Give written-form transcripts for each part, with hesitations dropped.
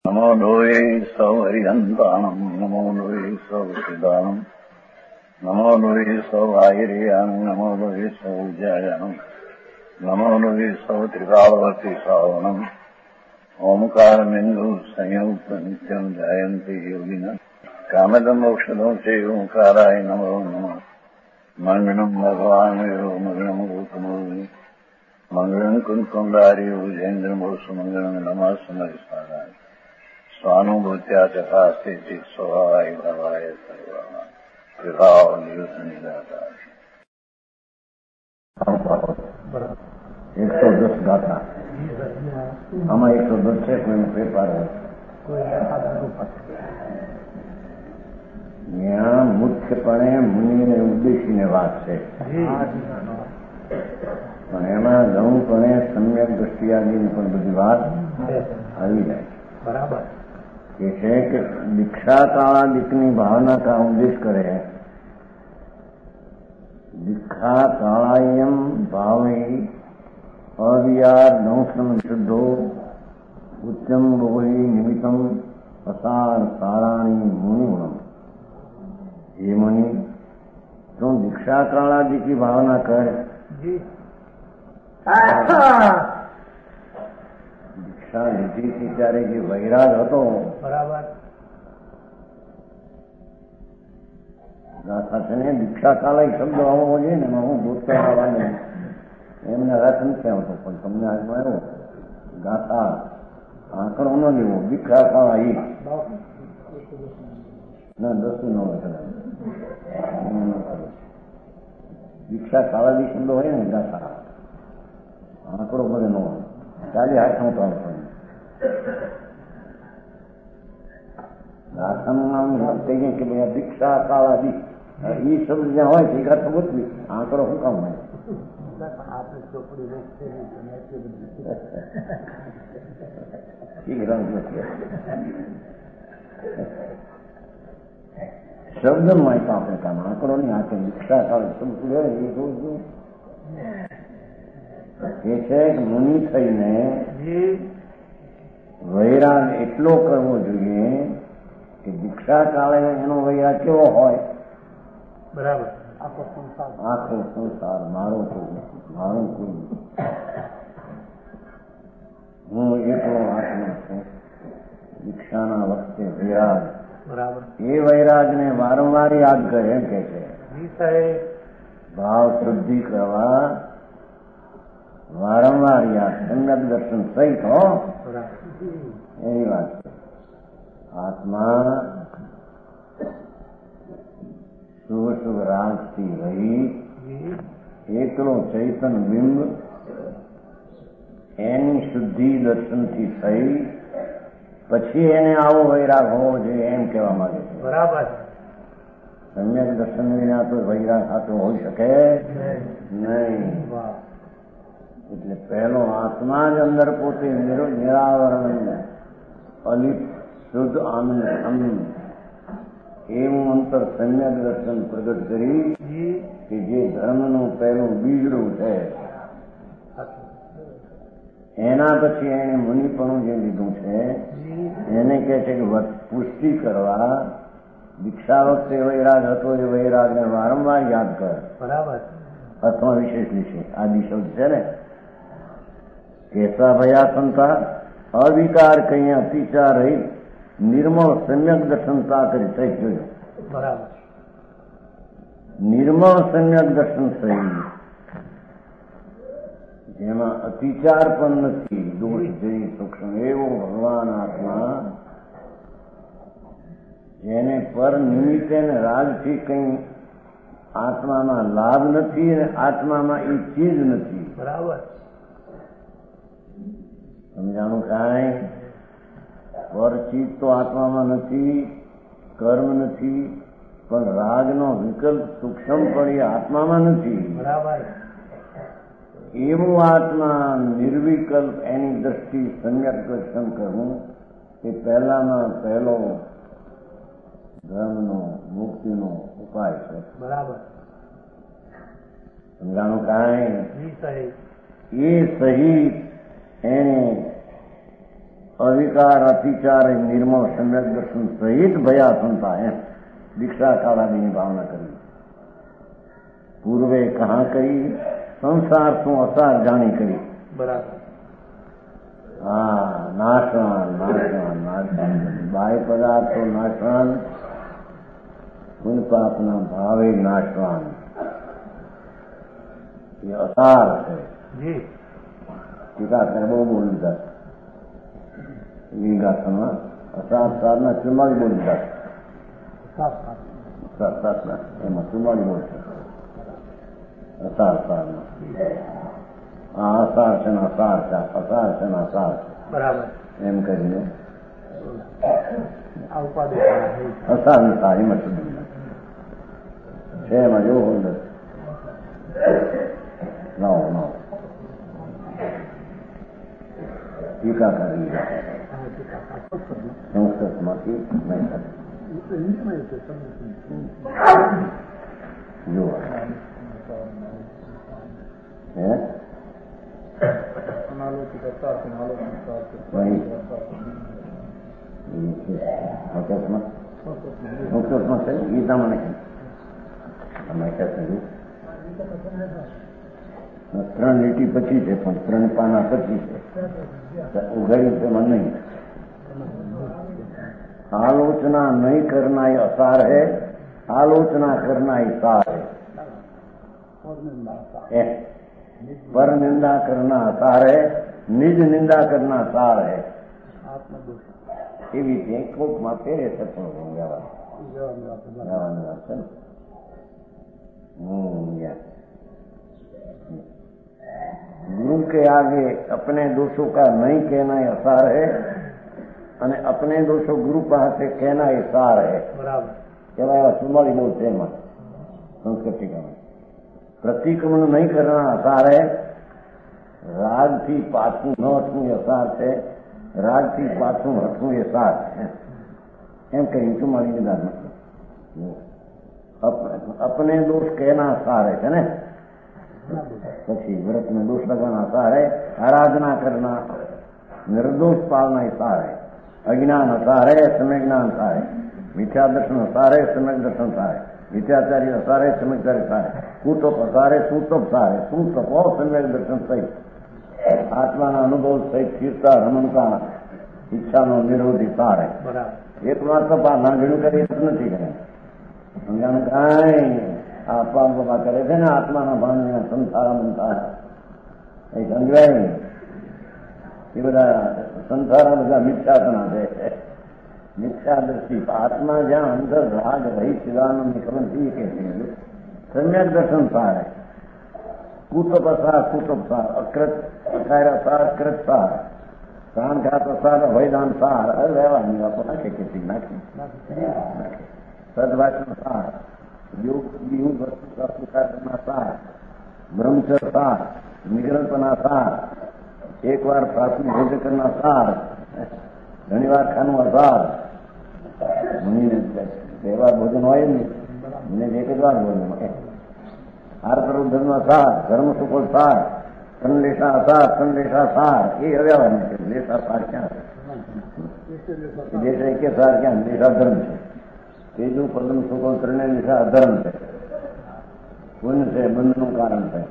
नमो लोये सौहरिहन्ताणम् नमो लोये सौहृदानम् नमो लोये सौभागिर्यानम् नमो लोये सौजायानम् नमो लोये सौत्रिकावती सावनम् ओंकारमिन्दु संयुक्त नित्यम् जायन्ति योगिनः कामदम् मोक्षदम् च ओंकाराय नमो नमः मङ्गलम् भगवान् वीरो मङ्गलम् गौतमोऽग्नि मङ्गलम् कुन्कुण्डारि भुजेन्द्रमोसु मङ्गलम् नमः समरिसाराय स्वानुभूत्या चकास्ते स्वभावाय भवाय सर्वाः विभाव नियुक्त निराकार 110 गाथा આમાં 110 છે કોઈનો પેપર ત્યાં મુખ્યપણે મુનિને ઉદ્દેશીને વાત છે પણ એમાં ઘણુંપણે સમ્યક દ્રષ્ટિયાની પણ બધી વાત આવી જાય બરાબર કે છે કે દીક્ષા કાળાદિકની ભાવના કા ઉપદેશ કરે દીક્ષા કાળાયમ ભાવે અવિયાર દંશમ શુદ્ધો ઉચ્ચમ બોહી નિમિત્તમ અસાર સારાણી મુનિગુણમ ये मुनि तुम दीक्षा कालादि की भावना कर दीक्षा લીધી હતી ત્યારે જે વૈરાગ હતો બરાબર ગાથા છે ને દીક્ષા કાલાય શબ્દ આવવો જોઈએ ને હું દોસ્તો આવવાની એમને રસ નથી આવતો પણ તમને આજમાં આવ્યો ગાથા આંકડો ન લેવો દીક્ષા કાળા એ ના 10 ન હોય દીક્ષા કાલાદી શબ્દ હોય ને ગાથા આંકડો બધે ન હોય ચાલી હાથમાં કામ પડે ગાથાનું નામ કહીએ કે ભાઈ દીક્ષા કાલાદી એ શબ્દ જ્યાં હોય તે ગાથા ગોતવી આંકડો શું કામ હોય શબ્દ માં આપણે કામ આંકડો ની આંખે દીક્ષા કાળ શબ્દ હોય એ જોવું એ છે મુનિ થઈને વૈરાગ એટલો કરવો જોઈએ કે દીક્ષા કાળે એનો વૈરાગ કેવો હોય બરાબર આખો સંસાર મારો કોઈ મારું કોઈ હું એકલો આત્મા છું દીક્ષાના વખતે વૈરાગ બરાબર એ વૈરાગને વારંવાર યાદ કરે એમ કે છે ભાવ શુદ્ધિ કરવા વારંવાર યાદ સંગત દર્શન સહિત હો એની વાત છે આત્મા શુભ શુભ રાગથી રહી એકલો ચૈતન બિંબ એની શુદ્ધિ દર્શનથી થઈ પછી એને આવો વૈરાગ હોવો જોઈએ એમ કહેવા માંગે છે બરાબર સમ્યક દર્શન વિના તો વૈરાગ થતો હોઈ શકે નહીં એટલે પહેલો આત્મા જ અંદર પોતે નિરાવરણ અલિપ શુદ્ધ આનંદ એવું અંતર સમ્યક દર્શન પ્રગટ કરી કે જે ધર્મનું પહેલું બીજડું છે એના પછી એને મુનિપણું જે લીધું છે એને કહે છે કે પુષ્ટિ કરવા દીક્ષા વખતે વૈરાગ હતો એ વૈરાગને વારંવાર યાદ કર બરાબર અથવા વિશેષ વિશે આદિ શબ્દ છે ને કેસા ભયા સંતા અવિકાર કઈ અતિચાર રહી નિર્મળ સમ્યક દર્શનતા કરી થઈ જોયું બરાબર નિર્મળ સમ્યક દર્શન થઈ જેમાં અતિચાર પણ નથી દોષ જઈ સૂક્ષ્મ એવો ભગવાન આત્મા જેને પર નિમિત્તે ને રાગથી કઈ આત્મામાં લાભ નથી અને આત્મામાં એ ચીજ નથી બરાબર સમજાણું કાંઈ પર ચીજ તો આત્મામાં નથી કર્મ નથી પણ રાગનો વિકલ્પ સૂક્ષ્મ પણ એ આત્મામાં નથી બરાબર એવું આત્મા નિર્વિકલ્પ એની દ્રષ્ટિ સમ્યક દર્શન કરવું એ પહેલામાં પહેલો ધર્મનો મુક્તિનો ઉપાય છે બરાબર સમજાણું કાંઈ એ સહિત એને અવિકાર અતિચાર નિર્મળ સમ્યક દર્શન સહિત ભયા સંતા એમ દીક્ષા કાળાની ભાવના કરી. પૂર્વે કહા કરી સંસાર શું અસાર જાણી કરી. બરાબર. હા, નાશવાન નાશવાન નાશવાન બાહ્ય પદાર્થો નાશવાન, પુન પાપના ભાવે નાશવાન. એ અસાર છે. ટીકા કરે બહુ બોલ દીધા વિગાસનમાં અસાર સારના 44 બોલ દીધા. એમાં 44 બોલ છે અસાર સારના. આ અસાર છે ને અસાર છે, અસાર છે ને અસાર છે. બરાબર. એમ કરીને અસાર ને સારીમાં છે એમાં જોવો અંદર લાવો લાવો ટીકા કરી સંસ્કૃતમાંથી નહીં જો હે સંસ્કૃતમાં છે ગીતામાં નહીં. તમે ક્યાં 3 લીટી પછી છે પણ 3 પાના પછી છે. ઉઘાડી તેમાં નહીં. आलोचना नहीं करना ये असार है, आलोचना करना ही सार है. पर निंदा करना असार है, निज निंदा करना सार है. એવી રીતે કોકમાં પહેરે છે પણ गुरु के आगे अपने दोषों का नहीं कहना ही असार है અને अपने दोषों गुरु પાસે कहना ही सार है. કેવાય 44 બોલ છે એમાં સંસ્કૃતિકામાં. પ્રતિક્રમણ નહીં કરना અસાર है, રાગથી પાછું ન હટવું એ અસાર છે, રાગથી પાછું હટવું એ સાર છે. એમ કહી 44 નિદાન अपने दोष कहना सार है ने. પછી व्रत में दोष लगाना सार है, आराधना करना निर्दोष पालना ही सार है. अज्ञान असार है, सम्यक ज्ञान सार है. मिथ्या दर्शन असार है, सम्यक दर्शन सार है. मिथ्याचार्य असार है, सम्यकचार्य सार है. कूटोप असार है, सुतोप सार है. सुतोप और सम्यक दर्शन सहित आत्माના અનુભવ સહિત સ્થિરતા રમણતા ઈચ્છાનો નિરોધી સાર है. એક વાર તપા ના ઘણું કરી નથી કરે સમજાનું કાંઈ આપવા બાપા કરે છે ને આત્માના ભાન સંસારા મનતા એ સમજાય નહીં. એ બધા સંસારા બધા મિથ્યાપણા છે, મિથ્યા દ્રષ્ટિ. આત્મા જ્યાં અંદર રાગ રહી શિવાનંદ નિકલન એ કે સમ્યક દર્શન સાર है. કુતપ અસાર, કુતપ સાર, અકૃત અકાર અસાર, કૃત સાર, પ્રાણઘાત અસાર, વૈદાન સાર. રહેવાની વાતો નાખે કેટલી નાખી સદવાચન સાર, યોગ વસ્તુ का स्वीकार करना सार, ब्रह्मचर्य सार, निग्रहपना सार, एक बार प्राथमिक भोजन करना सार, घनी વાર ખાનું અસાર. તહેવાર ભોજન હોય ને મને એક જ વાર ભોજન હાર કરવું ધર્મ સાર, ધર્મ સુફળ સાર, સંલેષા અસાર, સંલેષા સાર. એ અવ્યવહાર છે. લેશા સાર ક્યાં છે? દેશ એક સાર ક્યાં? લેશા ધર્મ છે. ત્રીજું પદમ સુફળ ત્રણે લેશા અધર્મ છે. પુણ્ય છે, બંધનું કારણ છે.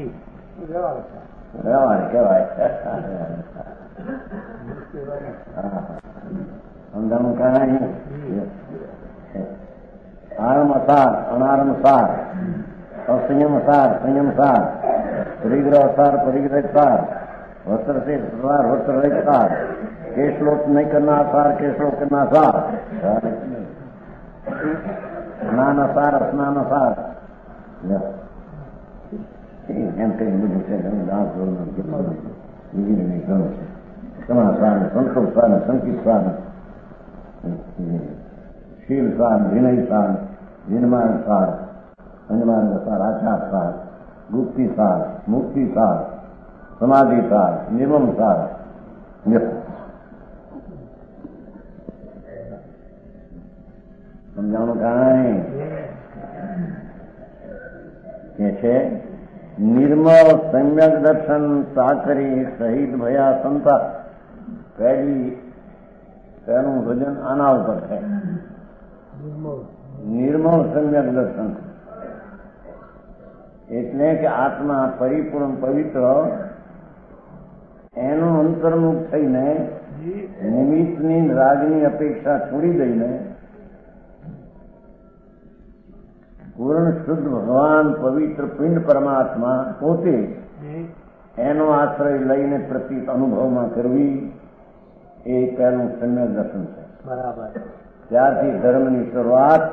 વ્યવહાર કહેવાય. સમજાણું કાંઈ આરમ અસાર, અનારમ સાર, અસંયમ સાર, સંયમ સાર, પરિગ્રહ સાર, પરિગ્રહ સાર, વસ્ત્ર से सार, वस्त्र रहित सार, केशलोक नहीं करना सार, केशलोक करना सार, स्नान सार, स्नान सार. એમ કઈ બધું છે. દાંત બીજી નહીં ઘણું છે. ક્ષમા સાર, સંતોષ સાર, સંકિત સાર, શીલ સાર, વિનય સાર, વિનમાન સાર, અંજમાન સાર, આચાર સાર, ગુપ્તિ સાર, મુક્તિ સાર, સમાધિ સાર, નિર્મમ સાર. સમજાણું કાંઈ કે છે નિર્મળ સમ્યક દર્શન સાકરી સહિત ભયા સંતા. પહેલી તેનું વજન આના ઉપર છે. નિર્મળ સમ્યક દર્શન એટલે કે આત્મા પરિપૂર્ણ પવિત્ર એનું અંતર્મુખ થઈને નિમિત્તની રાગની અપેક્ષા છોડી દઈને પૂર્ણ શુદ્ધ ભગવાન પવિત્ર પિંડ પરમાત્મા પોતે એનો આશ્રય લઈને પ્રતીત અનુભવમાં કરવી એ પહેલું સમ્યક દર્શન છે. બરાબર. ત્યારથી ધર્મની શરૂઆત.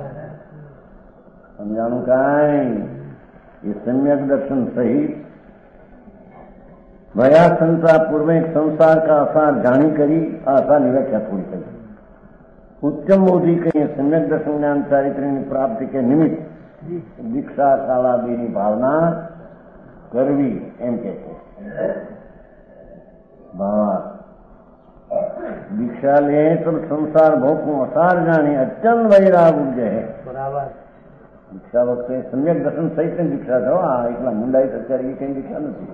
સમજાણું કાંઈ? એ સમ્યક દર્શન સહિત ભયા સંતા પૂર્વે संसार का आसार जानी करी आसार व्याख्या थोड़ी करी. ઉત્તમ બોધિ કહીએ સમ્યક દર્શન જ્ઞાન ચારિત્ર્યની પ્રાપ્તિ કે નિમિત્ત દીક્ષા કાલાદીની ભાવના કરવી એમ કે છે. દીક્ષા લે તો સંસાર ભોગું અસાર જાણી અચલ વૈરાગ ઉપજે. બરાબર. દીક્ષા વખતે સમ્યક દર્શન સહિત દીક્ષા થયો. આ એકલા મુંડાઈ અત્યારે એ કઈ દીક્ષા નથી.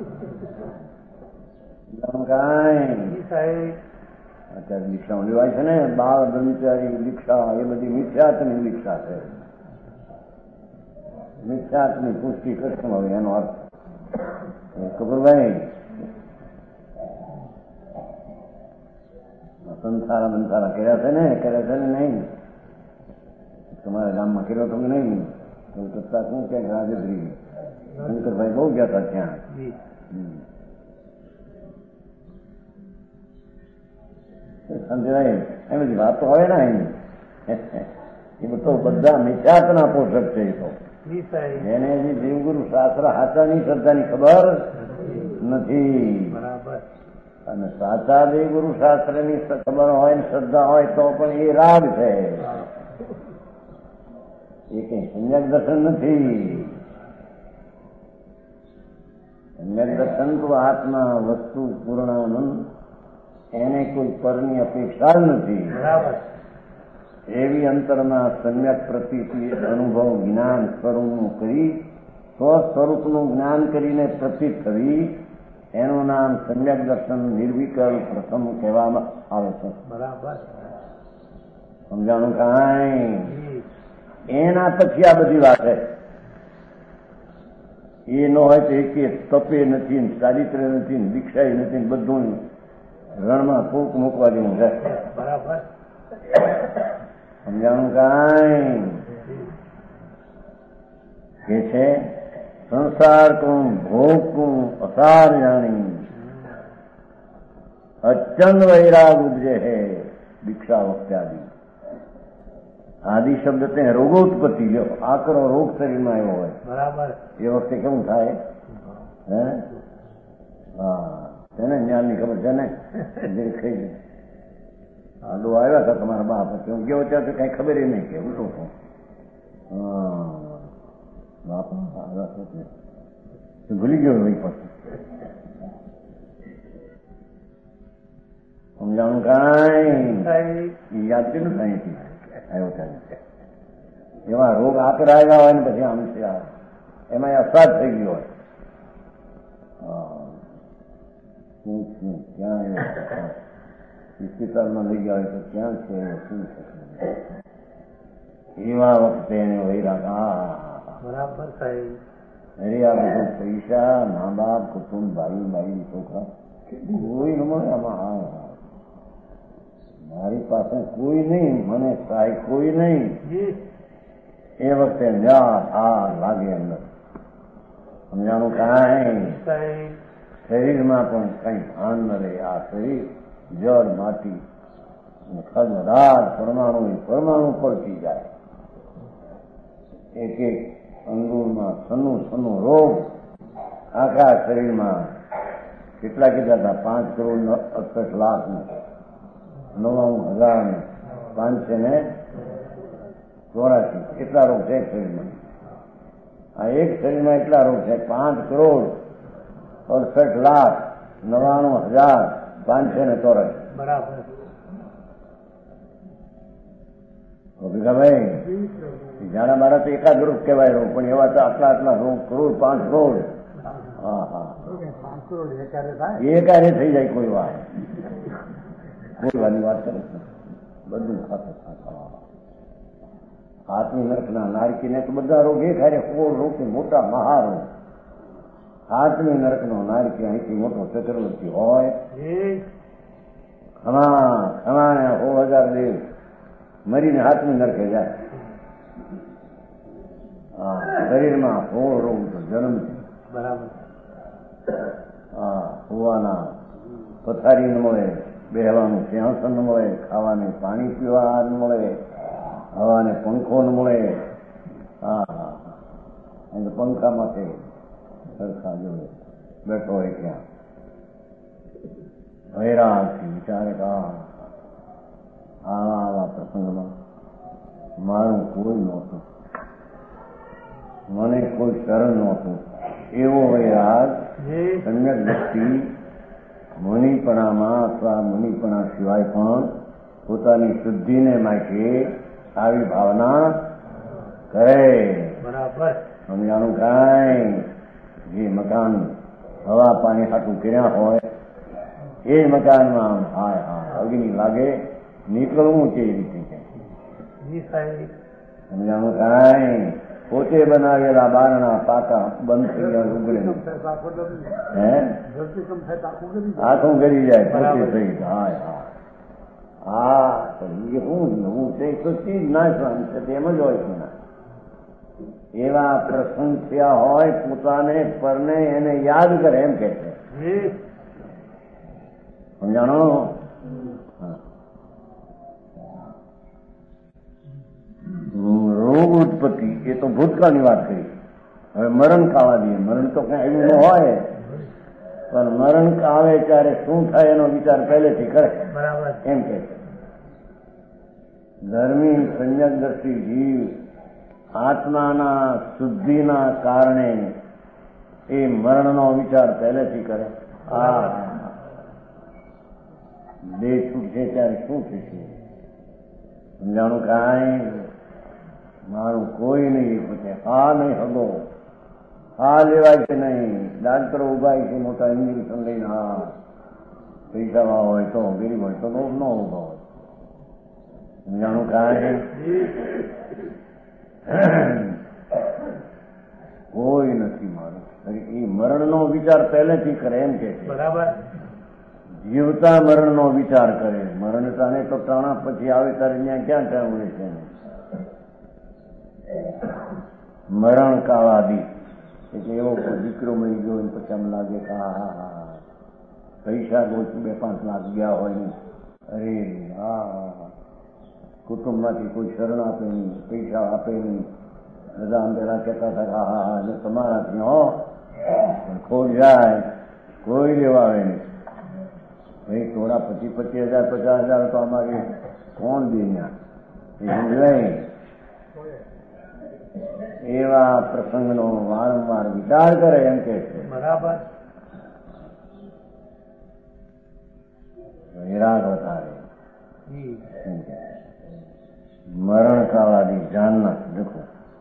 અત્યારે દીક્ષા લેવાય છે ને, બાળ બ્રહ્મચારી દીક્ષા, એ બધી મિથ્યાત્વની દીક્ષા છે. મિથ્યાત્વની પુષ્ટિ કૃષ્ણ હવે એનો અર્થ કબરભાઈ સંસારા બંસારા કર્યા છે ને નહીં? તમારા ગામમાં કર્યો તમે નહીં? કલકત્તા શું કે રાજદ્રી શંકરભાઈ બહુ ગયા હતા ત્યાં. સમજાય એમ બધી વાતો આવે ને એની એ તો બધા મિથ્યાત્વના પોષક છે. એ તો એને હજી દેવગુરુ શાસ્ત્ર સાચાની શ્રદ્ધાની ખબર નથી. અને સાચા દેવગુરુ શાસ્ત્રની ખબર હોય ને શ્રદ્ધા હોય તો પણ એ રાગ છે. એ કઈ સમ્યક દર્શન નથી. સમ્યક દર્શન તો આત્મા વસ્તુ પૂર્ણાનંદ એને કોઈ પરની અપેક્ષા જ નથી. એવી અંતરના સમ્યક પ્રતીતિ અનુભવ જ્ઞાન સ્વરૂપનું કરી સ્વસ્વરૂપનું જ્ઞાન કરીને પ્રતીત થવી એનું નામ સમ્યક દર્શન નિર્વિકલ્પ પ્રથમ કહેવામાં આવે છે. બરાબર. સમજાણું કાંઈ? એના પછી આ બધી વાત છે. એ ન હોય તો એક તપે નથી, ચારિત્ર્ય નથી, દીક્ષા નથી, બધું રણમાં ફૂંક મૂકવા જેવું છે. બરાબર. સમજાણું કાંઈ? કે છે સંસાર કું ભોગ કું અસાર જાણી અચંદ વૈરાગ ઉપજે હે. દીક્ષા વખતે આદિ આદિ શબ્દ તે રોગોત્પત્તિ લ્યો. આકરો રોગ શરીરમાં આવ્યો હોય બરાબર એ વખતે કેવું થાય? હે હા તેને જ્ઞાનની ખબર છે ને. ખાઈ આડો આવ્યા હતા તમારા બાપ હું ગયો ત્યાં તો કઈ ખબર નહીં કે ઉઠો છું. બાપ ભૂલી ગયો ભાઈ પછી. સમજાણું કાંઈ? યાદ કેટલું થાય આવ્યો ત્યારે એવા રોગ આકર આવ્યા હોય ને પછી આમ છે એમાં અસાદ થઈ ગયો હોય. ક્યાં હોસ્પિટલમાં લઈ ગયા હોય તો ક્યાં છે શું છે એવા વખતે એને વૈરાગ. બરાબર સાહેબ. અરે આ બધું પૈસા મા બાપ કુટુંબ ભાઈ ભાઈ છોકરા કોઈ ન મળે આમાં. મારી પાસે કોઈ નહીં, મને સહાય કોઈ નહીં. એ વખતે લાગે અંદર. સમજાણું કાંઈ? શરીરમાં પણ કઈ ભાન ન રહે. આ શરીર જળ માટી ખગરાટ પરમાણુ પડતી જાય. એક એક અંગુરમાં સનું રોગ આખા શરીરમાં. કેટલા હતા? 5 કરોડ 68 લાખ 99,584 એટલા રોગ છે એક શરીરમાં. આ એક શરીરમાં એટલા રોગ છે 5 કરોડ 68,99,584. બરાબર. ભાઈ જાણા મારા તો એકાદ રોગ કહેવાય રોગ, પણ એવા તો આટલા રોગ કરોડ 5 કરોડ. હા એ કાર્ય થઈ જાય કોઈ વાર. બોલવાની વાત કરે છે, બધું ખાતે ખાતા. હાથની નરકના નારકીને તો બધા રોગ એ ખાય, કોળ રોગ મોટા મહારોગ. હાથની નરકનો નારકી અહીંથી મોટો ચક્રવર્તી હોય, ખમાને 1000 દેવ મરીને હાથની નરકે જાય. શરીરમાં હોળ રોગ તો જન્મ છે. બરાબર. હોવાના પથારી ન મળે, બેહવાનું સિંહાસન ન મળે, ખાવાને પાણી પીવા ન મળે, હવાને પંખો ન મળે. પંખામાંથી સરખા જોડે બેઠો હોય ત્યાં ભૈરાથી વિચારે આવા પ્રસંગમાં મારું કોઈ નહોતું, મને કોઈ શરણ નહોતું. એવો વૈરાગ સમ્યક વ્યક્તિ મુનિપણામાં અથવા મુનિપણા સિવાય પણ પોતાની શુદ્ધિને માટે આવી ભાવના કરે. બરાબર. સમજાણું કાંઈ જે મકાન હવા પાણી હાથું કર્યા હોય એ મકાનમાં હાય અગ્નિ લાગે, નીકળવું તે રીતે છે. સમજાણું કાંઈ પોતે બનાવેલા બારણા પાકા બંધ થઈ ગયા, ઉગડે આખું કરી જાય પોતે થઈ. હું તે સચ્ચી જ નાશવાનું છે, તેમ જ હોય છે. એવા પ્રસંગ થયા હોય, પોતાને પરને એને યાદ કરે એમ કે છે. સમજાણો? રોગ ઉત્પત્તિ એ તો ભૂતકાળની વાત કરી. હવે મરણ કાળા દઈએ. મરણ તો કઈ એવું ન હોય, પણ મરણ આવે ત્યારે શું થાય એનો વિચાર પહેલેથી કરે એમ કે છે. ધર્મી સંયમદર્શી જીવ આત્માના શુદ્ધિના કારણે એ મરણનો વિચાર પહેલેથી કરે. દેહ છૂટશે ત્યારે શું થશે? સમજાણું કાંઈ મારું કોઈ નહીં પૂછે. નહીં હગો, લેવાય છે નહીં. ડાક્ટરો ઉભા છે મોટા ઇન્જેક્શન લઈને. પૈસામાં હોય તો, ગરીબ હોય તો ન ઉભા હોય. સમજાણું કાંઈ કોઈ નથી મારું. એ મરણનો વિચાર પહેલેથી કરે એમ કે છે. બરાબર. જીવતા મરણનો વિચાર કરે. મરણતાને તો ટાણા પછી આવે ત્યારે ત્યાં ક્યાં ટાણું રહે છે? મરણ કાળાદી એટલે એવો દીકરો મરી ગયો પછી આમ લાગે કે પૈસા રોજ 2-5 લાખ ગયા હોય ને, અરે કુટુંબમાંથી કોઈ શરણ આપે નહીં, પૈસા આપે નહીં. બધા અંધેરા કહેતા હતા એટલે તમારાથી ખોટ જાય, કોઈ લેવા આવે નહીં. ભાઈ થોડા 25,000 50,000 તો અમારે કોણ દે ત્યાં? એવા પ્રસંગનો વારંવાર વિચાર કરે એમ કે છે. બરાબર. વિરાગ વધારે मरण कालादि जानना। देखो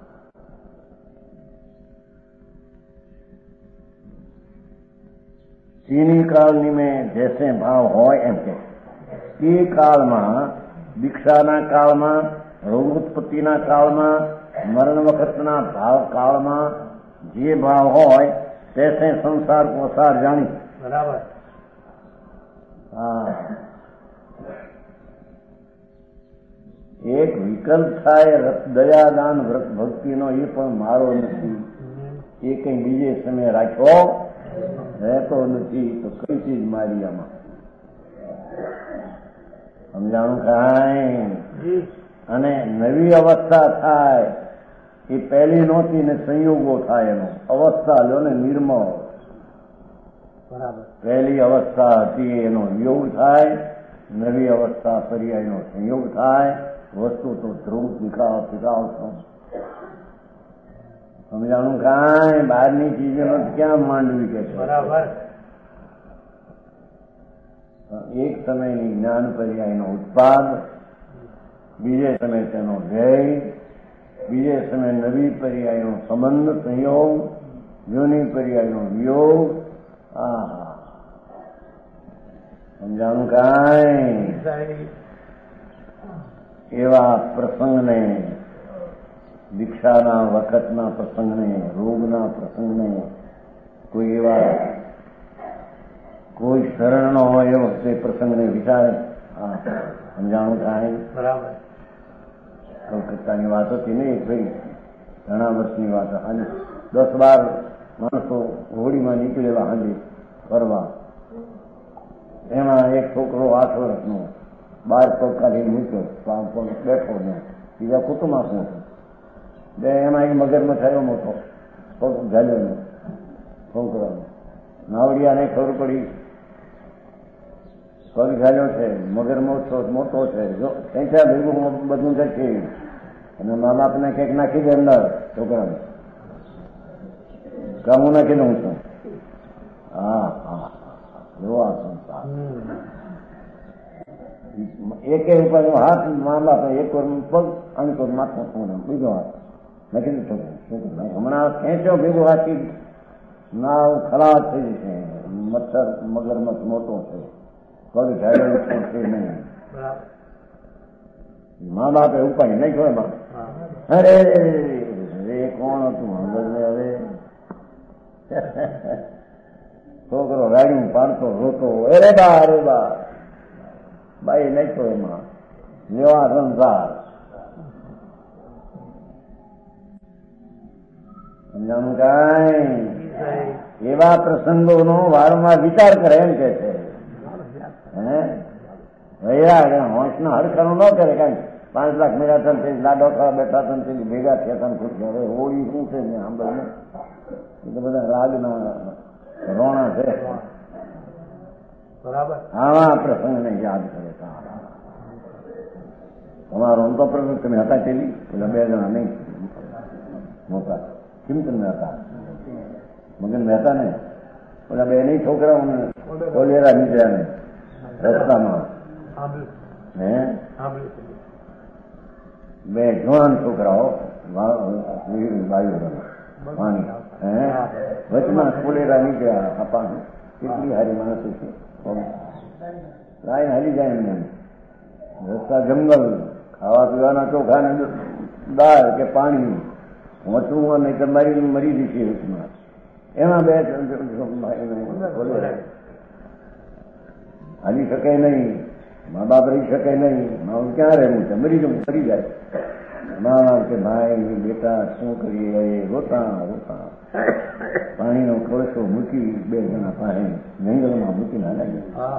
चीनी कालनी में जैसे भाव होय एम के એ કાળમાં દીક્ષાના કાળમાં રોગોત્પત્તિના કાળમાં મરણ વખતના ભાવ કાળમાં જે ભાવ હોય તેસે સંસાર કો સાર જાણી બરાબર। હા એક વિકલ્પ થાય દયાદાન વ્રત ભક્તિનો એ પણ મારો નથી, એ કઈ બીજે સમય રાખ્યો રહેતો નથી તો કઈ ચીજ મારી આમાં સમજાણું કાંઈ। અને નવી અવસ્થા થાય એ પહેલી નહોતી ને સંયોગો થાય એનો અવસ્થા લો ને નિર્મળ બરાબર। પહેલી અવસ્થા હતી એનો યોગ થાય, નવી અવસ્થા પર્યાયનો સંયોગ થાય, વસ્તુ તો ધ્રુવ પીકાવ છો સમજાણું કાંઈ। બહારની ચીજોનો ક્યાં માંડવી કે છે બરાબર। એક સમયની જ્ઞાન પર્યાયનો ઉત્પાદ, બીજે સમય તેનો ધ્યેય, બીજે સમય નવી પર્યાયનો સંબંધ સંયોગ, જૂની પર્યાયનો વિયોગ। સમજાણું કાંઈ એવા પ્રસંગને, દીક્ષાના વખતના પ્રસંગને, રોગના પ્રસંગને, કોઈ એવા કોઈ શરણ ન હોય એવો તે પ્રસંગને વિચારે. સમજાણું કાંઈ? બરાબર. કલકત્તાની વાત હતી ને, ભાઈ ઘણા વર્ષની વાત. અને 10-12 માણસો હોડીમાં નીકળેલા હાજે ફરવા. એમાં એક છોકરો 8 વર્ષનો 12 પગ કાઢી મૂક્યો, બેઠો ને બીજા કુટુંબમાં શું બે. એમાં એક મગરમાં થયો મોટો પગ ઝાલ્યો છોકરાનો. નાવડિયાને ખબર પડી પગ ઝાલ્યો છે, મગર મોટો છે, જો ખેંચ્યા ભેગું બધું જશે. અને મા બાપને કંઈક નાખી દે અંદર છોકરાને, કામું નાખી દઉં છું. હા હા, જોવા સંસાર. એક ઉપર હાથ મા બાપ, એક વાર પગ, અને કોઈ માથા છોકરા, બીજો હાથ નાખી દે છોકરા. હમણાં ખેંચ્યો ભેગું હાથી નાવ ખલાસ થઈ જશે. મચ્છર મગરમચ્છ મોટો છે, પગ ઝાડે છે નહીં. મા બાપે ઉપાડી નહીં જોયે. બાપ અરે એ કોણ હતું હંગરને? હવે છોકરો રાડ્યું પાડતો રોતો, અરે બા અરે બા. બાઈ નહીં તો એમાં લેવા સંસાર. સમજાણું કાંઈ? એવા પ્રસંગોનો વારંવાર વિચાર કરે એમ કે છે. હોંશનો હડકારો ન કરે. કારણ 5 લાખ મેળા થન થઈ, લાડો ખાવા બેઠા થન થઈ, ભેગા થયા થન ખુશ. હવે હોળી શું છે ને સાંભળને, એ તો બધા રાગના રોણા છે. બરાબર. આવા પ્રસંગને યાદ કરે. તમારો તો પ્રસંગ તમે હતા પેલી પેલા 2 જણા નહીં મોટા ચિંતન હતા, મગન મહેતા ને પેલા 2 નહીં છોકરાઓને કોલેરા નીકળ્યા ને રસ્તામાં. હે 2 જવાન છોકરાઓ પાણી વચમાં કોલેરા નીકળ્યા. આપા કેટલી હારી માણસો છે, ગાય હાલી જાય એમને. રસ્તા જંગલ, ખાવા પીવાના ચોખા ને દાળ કે પાણી વચવું નહીં તો મરી જશે વચમાં. એમાં 2 હાલી શકે નહીં, મા બાપ રહી શકે નહીં. મારું ક્યાં રહેવું છે? મરી જવું, ફરી જાય. મા બાપ કે ભાઈ બેટા શું કરીએ? રોતા રોતા પાણીનો કોળસો મૂકી 2 જણા પાસે જંગલમાં મૂકીને હાલ્યા.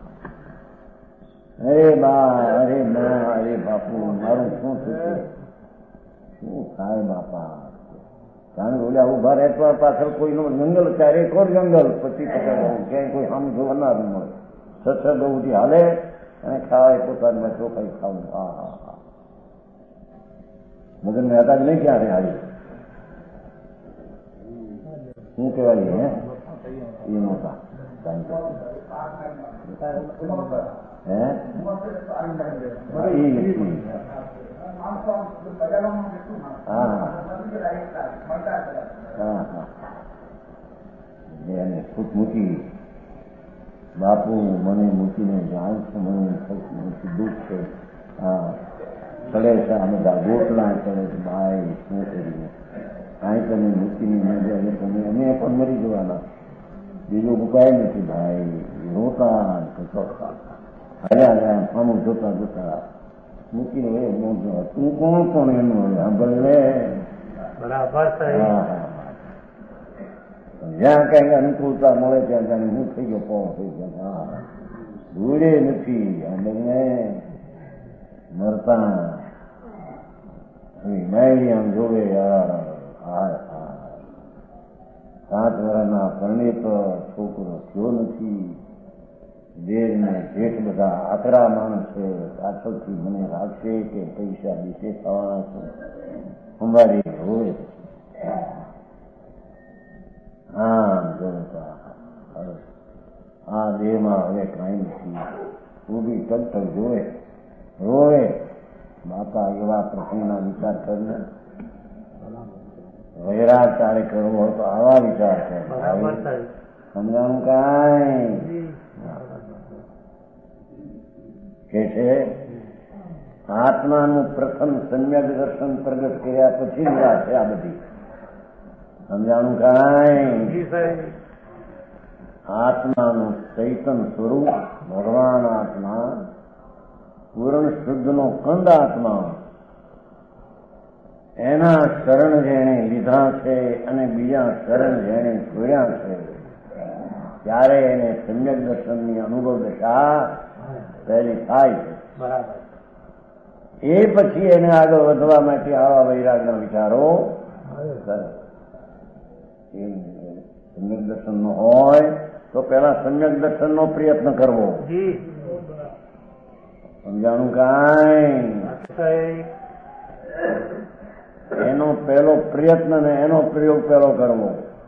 અરે બા અરે મા અરે બાપુ મારું શું થયું? શું થાય બાપા? કારણ કે ઓલા ઉભા રહેતા પાછળ કોઈનો જંગલ, ક્યારે કોર જંગલ, પછી ક્યાંય કોઈ સામે જોવા ના મળે. સત્સંગ ઉઠી હાલે અને ખાવાય પોતાની ચોખાઈ ખાવું. હા હા હા. મગન મહેતા જ નહીં ક્યારે હારી શું કહેવાય? હે એ મોટા હે એને ખુદ મૂકી. બાપુ મને મૂકીને જાય છે, મને દુઃખ છે. હા ચડે છે, અમે ગોટલા ચડે છે. ભાઈ શું કરીએ? કાંઈ તમે મૂકીને તમે અમે પણ મરી જવાના, બીજો ઉપાય નથી. ભાઈ રોતા હર્યા ગયા અમુક જોતા જોતા મૂકીને તું કોણ કોણ એનું સાંભળે. બરાબર. જ્યાં કઈ અનુકૂળતા મળે ત્યાં જાણે હું થઈ ગયો, પો થઈ ગયો. દૂરે નથી આંબળને મરતા આમ જોવે. યાર 7 વર્ષના પરણિત છોકરો થયો નથી. દેર ને જેઠ બધા આકરા માણસ છે. પાછળથી મને રાખશે કે પૈસા વિશે થવાના છે. અંબારી હોય હા જોતા આ દેહમાં હવે કાંઈ નથી. ઉભી ટકટક જોવે રોવે. બાપા એવા પ્રસંગના વિચાર કરીને વૈરાગ તારે કરવો હોય તો આવા વિચાર કરે. સમજાણું કાંઈ? કે છે આત્માનું પ્રથમ સમ્યક દર્શન પ્રગટ કર્યા પછી વાત છે આ બધી. સમજાણું કાંઈ? આત્માનું ચૈતન સ્વરૂપ ભગવાન આત્મા, પૂર્ણ શુદ્ધનો કંદ આત્મા, એના શરણ જેણે લીધા છે અને બીજા શરણ જેણે છોડ્યા છે ત્યારે એને સમ્યક દર્શનની અનુભવ દશા પહેલી થાય છે. બરાબર. એ પછી એને આગળ વધવા માટે આવા વૈરાગના વિચારો કરે. સમ્યક દર્શન નો હોય તો પેલા સમ્યક દર્શન નો પ્રયત્ન કરવો. સમજાણું કાંઈ? એનો પહેલો પ્રયત્ન ને એનો પ્રયોગ પહેલો કરવો.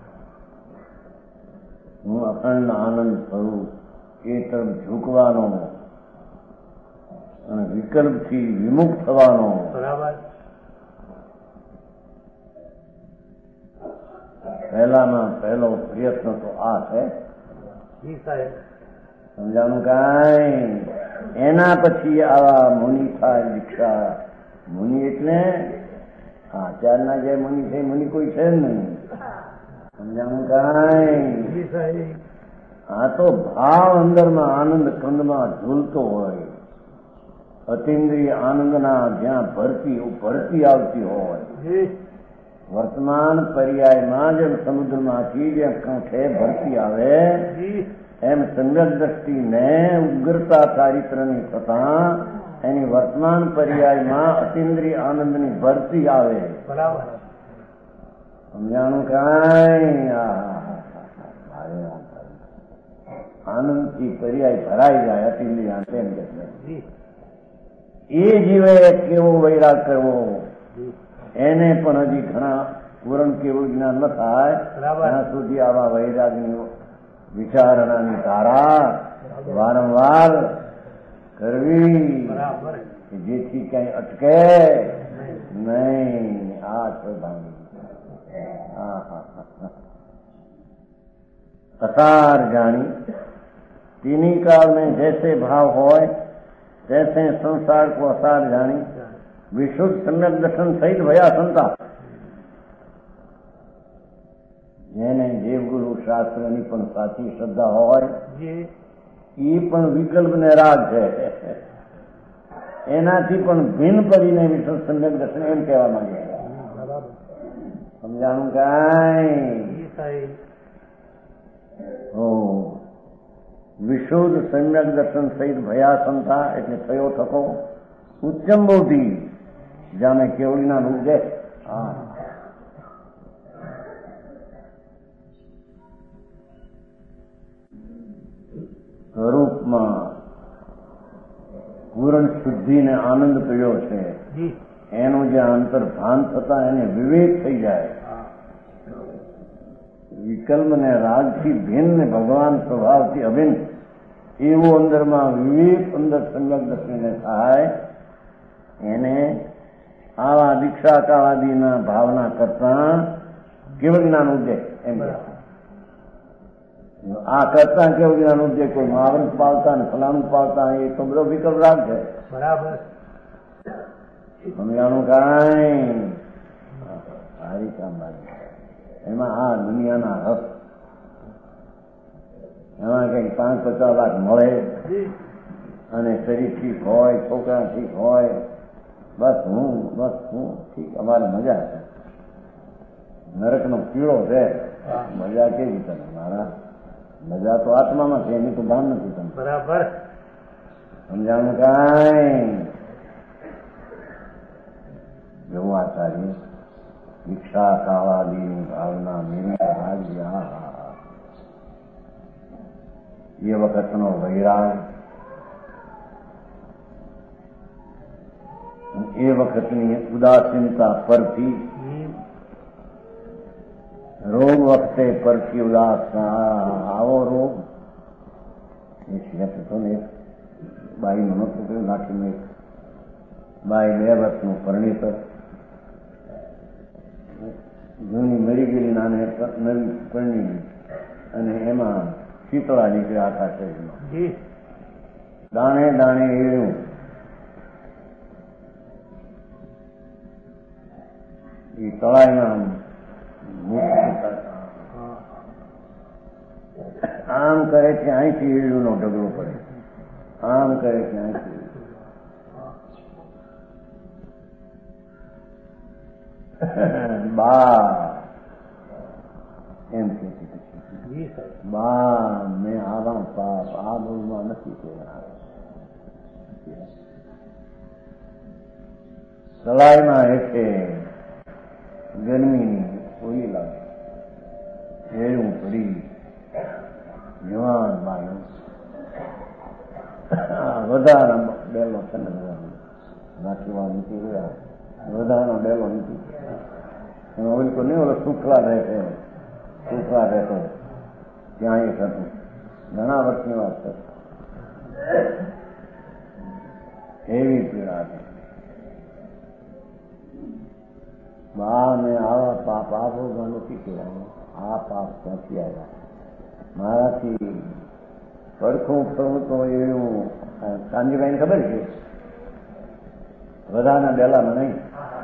હું અખંડ આનંદ સ્વરૂપ એ તરફ ઝૂકવાનો અને વિકલ્પથી વિમુખ થવાનો. બરાબર. પહેલામાં પહેલો પ્રયત્ન તો આ છે. સમજાણું કાંઈ? એના પછી આવા મુનિ થાય દીક્ષા. મુનિ એટલે આચારના જે મુનિ છે મુનિ કોઈ છે જ નહીં. સમજાણું કાંઈ? આ તો ભાવ અંદરમાં આનંદ કંદમાં ઝૂલતો હોય, અતિન્દ્રિય આનંદના જ્યાં ભરતી આવતી હોય, વર્તમાન પર્યાયમાં જેમ સમુદ્રમાંથી જેમ કંઠે ભરતી આવે એમ સમ્યક દ્રષ્ટિને ઉગ્રતા ચારિત્રની થતા એની વર્તમાન પર્યાયમાં અતિન્દ્રિય આનંદની ભરતી આવે. બરાબર. સમજાણું કાંઈ? આનંદથી પર્યાય ભરાઈ જાય અતિન્દ્રિય આનંદ. એ જીવે કેવો વૈરાગ કરવો એને પણ હજી ઘણા પૂરણ કેવું જ્ઞાન ન થાય ત્યાં સુધી આવા વૈરાગની વિચારણાની ધારા વારંવાર કરવી જેથી કઈ અટકે નહીં. આ શ્રદ્ધાની असार जानी तीनी काल में जैसे भाव होय तैसे संसार को असार जानी विशुद्ध सम्यक दर्शन सहित भया संता. જેને દેવગુરુ શાસ્ત્રની પણ સાચી શ્રદ્ધા હોય એ પણ વિકલ્પ ને રાગ છે એનાથી પણ ભિન્ન પડીને વિશુદ્ધ સમ્યક દર્શન એમ કહેવા માંગે. સમજાણું કાંઈ? વિશુદ્ધ સમ્યક દર્શન સહિત ભયાસંતા એટલે થયો થકો ઉચ્ચમ બૌદ્ધિ જાણે કેવડીના રૂપે સ્વરૂપમાં પૂર્ણ શુદ્ધિને આનંદ પીડ્યો છે એનું જે અંતર ભાન થતા એને વિવેક થઈ જાય. વિકલ્પ ને રાગથી ભિન્ન ભગવાન સ્વભાવથી અભિન્ન એવું અંદરમાં વિવેક અંદર સમ્યક દર્શનને થાય એને આવા દીક્ષા કાળાદીના ભાવના કરતા કેવળ જ્ઞાન ઉદય એમ આ કરતા કેવળ જ્ઞાન ઉદય કોઈ મહાવ્રત પાળતા ને ફલાણું પાળતા એ તો બધો વિકલ્પ રાગ છે. બરાબર. સમજાણું કાંઈ? સારી કામ એમાં આ દુનિયાના રસ એમાં કઈ 5-50 લાખ મળે અને શરીર ઠીક હોય, છોકરા ઠીક હોય, બસ હું ઠીક, અમારે મજા છે. નરકનો કીડો છે, મજા કેવી તને? મારા મજા તો આત્મામાં છે, એની તો ભાન નથી તને. બરાબર. સમજાણું કાંઈ? જેવું આચાર્ય દીક્ષા કાળાદીની ભાવના મેરી રાજ્યા એ વખતનો વૈરાગ એ વખતની ઉદાસીનતા પરથી રોગ વખતે પરથી ઉદાસ આવો રોગ એ તો ને બાઈનું નતું નાખીને બાઈ 2 વર્ષનું પરિણીત જૂની મરી ગયેલી નાને નવી પરણી અને એમાં શીતળા નીકળે આખા શરીરમાં દાણે દાણે એળ્યું. એ તળાઈમાં આમ કરે છે, અહીંથી એળ્યું નો ઢગલો પડે. આમ કરે છે, અહીંથી બા એમ કે બા મેં આવા પાપ આ બોલમાં નથી કર્યા. સલાઈમાં હેઠે ગરમીની ઓલી લાગે, એળું પડી જવાન બાયું વધારા ડેલો છે ને નાખીવા નીકળી ગયા. વધારાનો ડેલો નીકળી એમાં ઓલી તો નહીં, ઓલો સુખલા રહે છે, સુખલા રહેતો ત્યાં એક હતું. ઘણા વર્ષની વાત છે. એવી પીડા હતી. બા મેં આવા પાપ આ ભોગવા નથી કર્યા. આ પાપ ક્યાંથી આવ્યા? મારાથી પડખું ફરવું તો એવું કાંજીભાઈને ખબર છે, વધારના ડેલામાં નહીં.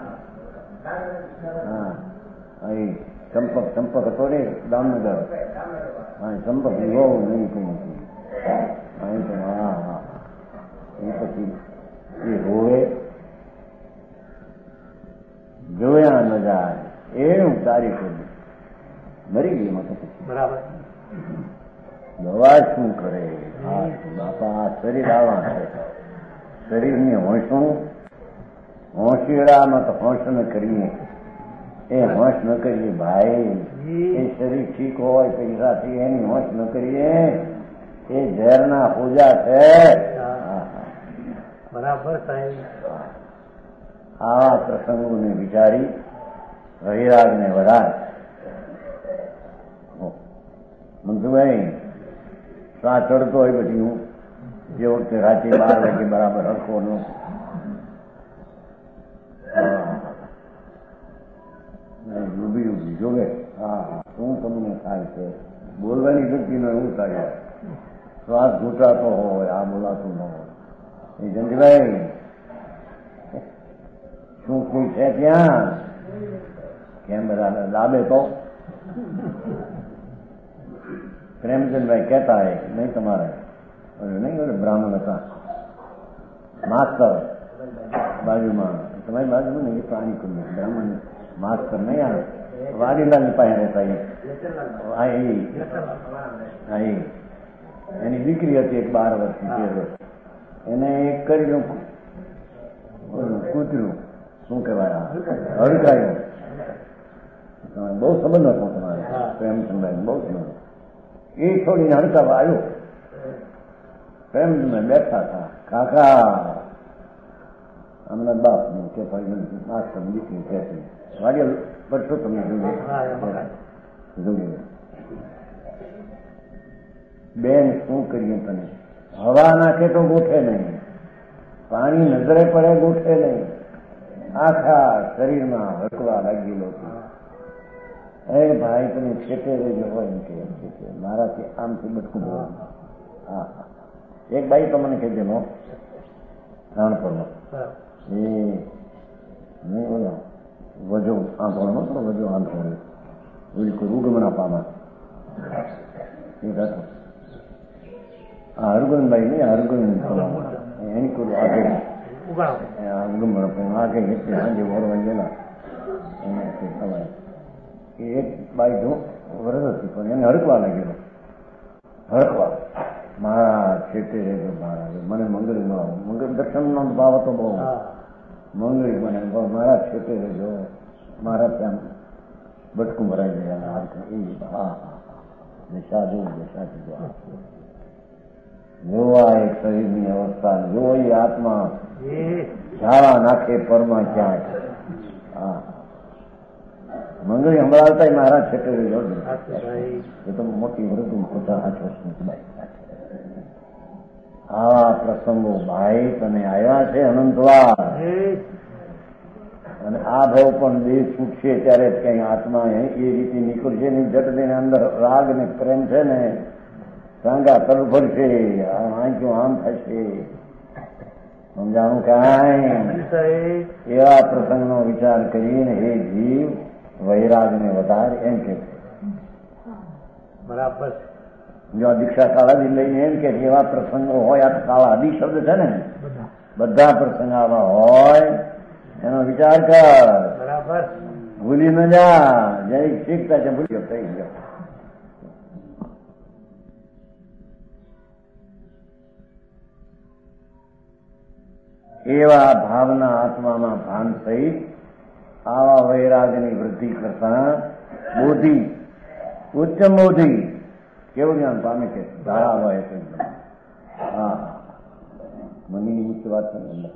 હા અહીં ચંપક હતો ને દામનગર, હા ચંપક બહુ નહીં કઈ અહીં તો હા હા. એ પછી એ રોવે જોયા ન જાય એવું તારી કરી મરી ગઈ એમાં. પછી બરાબર દવા શું કરે બાપા? શરીર આવા છે, શરીરની હોંશું હોંશિયાળામાં તો હોંશ ન કરીએ, એ હોંશ ન કરીએ ભાઈ. એ શરીર ઠીક હોય પૈસાથી, એની હોંશ ન કરીએ, એ ઝેરના પૂજા છે. બરાબર સાહેબ. આવા પ્રસંગોને વિચારી વૈરાગને વધારે. મનસુભાઈ શ્વાસ ચડતો હોય પછી હું જે વખતે રાતે 12 વાગે બરાબર હરખો ન ઉભી ઉભી જોવે. હા હા શું તમને થાય છે? બોલવાની શક્તિ નો એવું થાય. શ્વાસ ઘૂંટાતો હોય, આ બોલાતું ન હોય. એ જંતીભાઈ શું શું છે ત્યાં? કેમ બધા લાભે તો પ્રેમચંદભાઈ કહેતા હે નહીં તમારે નહીં, બ્રાહ્મણ હતા માસ્તર બાજુમાં, તમારી બાજુમાં નહીં, પ્રાણી કુંડ બ્રાહ્મણ માસ્તર નહીં આવે, વાડીલાલની પાસે રહેતા. એની દીકરી હતી એક 12 વર્ષની, 13 વર્ષ. એને એક કર્યું કૂતર્યું, શું કહેવાય હડકાયું. બહુ સંબંધ હતો તમારે પ્રેમચંદભાઈ, બહુ સંબંધ. એ છોડીને હડકાવા આવ્યો. પ્રેમચંદભાઈ બેઠા હતા. કાકા હમણાં બાપ કે માસ્ટર દીકરી કહેતી વાગે પડશો તમને જોઈ બેન શું કરીએ તને? હવા નાખે તો ગોઠે નહીં, પાણી નજરે પડે ગોઠે નહીં. આખા શરીરમાં હડકવા લાગેલો હતો. એ ભાઈ તમે છેટે રહેજો હોય એમ કે મારાથી આમથી બટકું બોલું. હા હા. એક બાઈ તો મને કહેજે નો નાનપણનો એ નહીં બોલો વજો આંધોળનો તો વજો આંધોળે ઓલી કોઈ ઉગમના પામા એ હતો. આ હરગોનભાઈ નહીં, હરગોન એની કોઈ આગળ ઉગમણ આગળ એટલે સાંજે વરવા ગયેલા એને ખબર. એક બાઈ જો વરસ હતી પણ એને હડકવા લાગેલો. હડકવા મારા છેટે રહેજો મહારાજ, મને મંગળી નો મંગળ દર્શનનો ભાવ હતો બહુ. મંગળી મને મારા છેટે રહેજો, મારા ત્યાં બટકું ભરાઈ ગયા. હા દિશા જો દિશા જો જોવા એક શરીરની અવસ્થા, જો એ આત્મા ઝાડા નાખે પરમાં ક્યાંય. હા મંગળી સંભળાવતા મારા છેટે રહેજો. એ તો મોટી વૃદ્ધ 50 વર્ષની બાઈ. આવા પ્રસંગો ભાઈ તને આવ્યા છે અનંતવાર. અને આ ભાવ પણ દેહ છૂટશે ત્યારે કઈ આત્મા એ રીતે નીકળશે નહીં. જટ તેને અંદર રાગ ને પ્રેમ છે ને ટાંગા તલ ભરશે, આંખ્યું આમ થશે, સમજાણું કાંઈ? એવા પ્રસંગનો વિચાર કરીને એ જીવ વૈરાગને વધારે એમ કે છે. બરાબર. જો આ દીક્ષા કાળાજી લઈને એમ કે એવા પ્રસંગો હોય, આ કાળા આદિ શબ્દ છે ને, બધા પ્રસંગ આવા હોય એનો વિચાર કર. બરાબર. ભૂલી ન જા. જય શીખતા છે ભૂલી થઈ ગયો. એવા ભાવના આત્મામાં ભાન સહિત આવા વૈરાગની વૃદ્ધિ કરતા બોધિ, ઉચ્ચમ બોધિ કેવું જ્ઞાન પામે છે? ધારા હોય છે. હા, મનીની ઉચ્ચ વાત છે.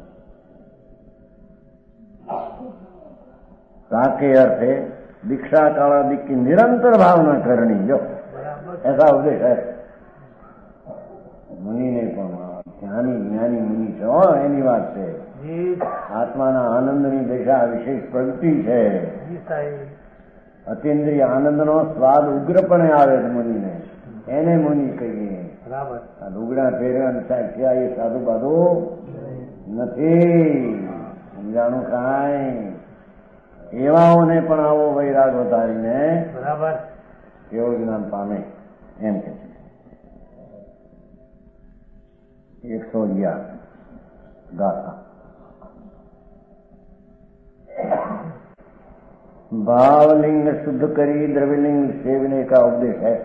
ताके अर्थ है दीक्षा कालादि की निरंतर भावना करनी। जो ऐसा उपदेश है मुनि ने ज्ञानी ज्ञानी मुनि छो एनी बात है। आत्माना आनंदनी दिशा विशेष प्रगति है। अतीन्द्रिय आनंदनो स्वाद उग्रपणे आवे मुनिने, एने मुनि कहीए। લુગડા પહેર્યા સાખ્યા એ સાધુ બાધુ નથી, સમજાણું કાંઈ? એવાઓને પણ આવો વૈરાગ વધારીને બરાબર કેવું જ્ઞાન પામે એમ કે છે. 111 ગાથા. भावलिंग शुद्ध करी द्रव्यलिंग सेवने का उपदेश है।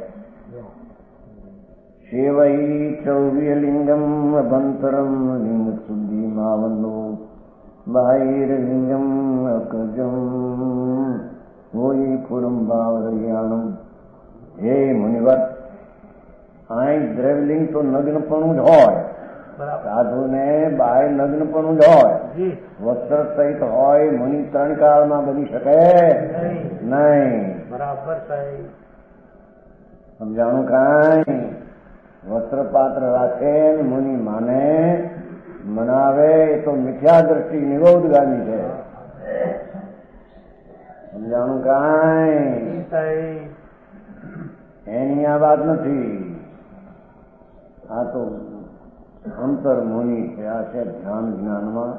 सेवई चौव्यलिंगम अभंतरम लिंग शुद्धि मावनो बाहिर्लिंगम अकजम वोई पुरम भावयाणम। हे मुनिवर, आई द्रव्यलिंग तो नग्नपणું જ હોય, સાધુને બાય નગ્નપણું જ હોય, વસ્ત્ર સહિત હોય, મુનિ ત્રણ કાળમાં બની શકે નહીં. બરાબર સાહેબ, સમજાણું કાંઈ? વસ્ત્ર પાત્ર રાખે મુનિ માને મનાવે તો મિથ્યા દ્રષ્ટિ નિરોધગામી છે. સમજાણું કાંઈ? એની આ વાત નથી. આ તો અંતર મુનિ છે. આ છે ધ્યાન જ્ઞાનમાં.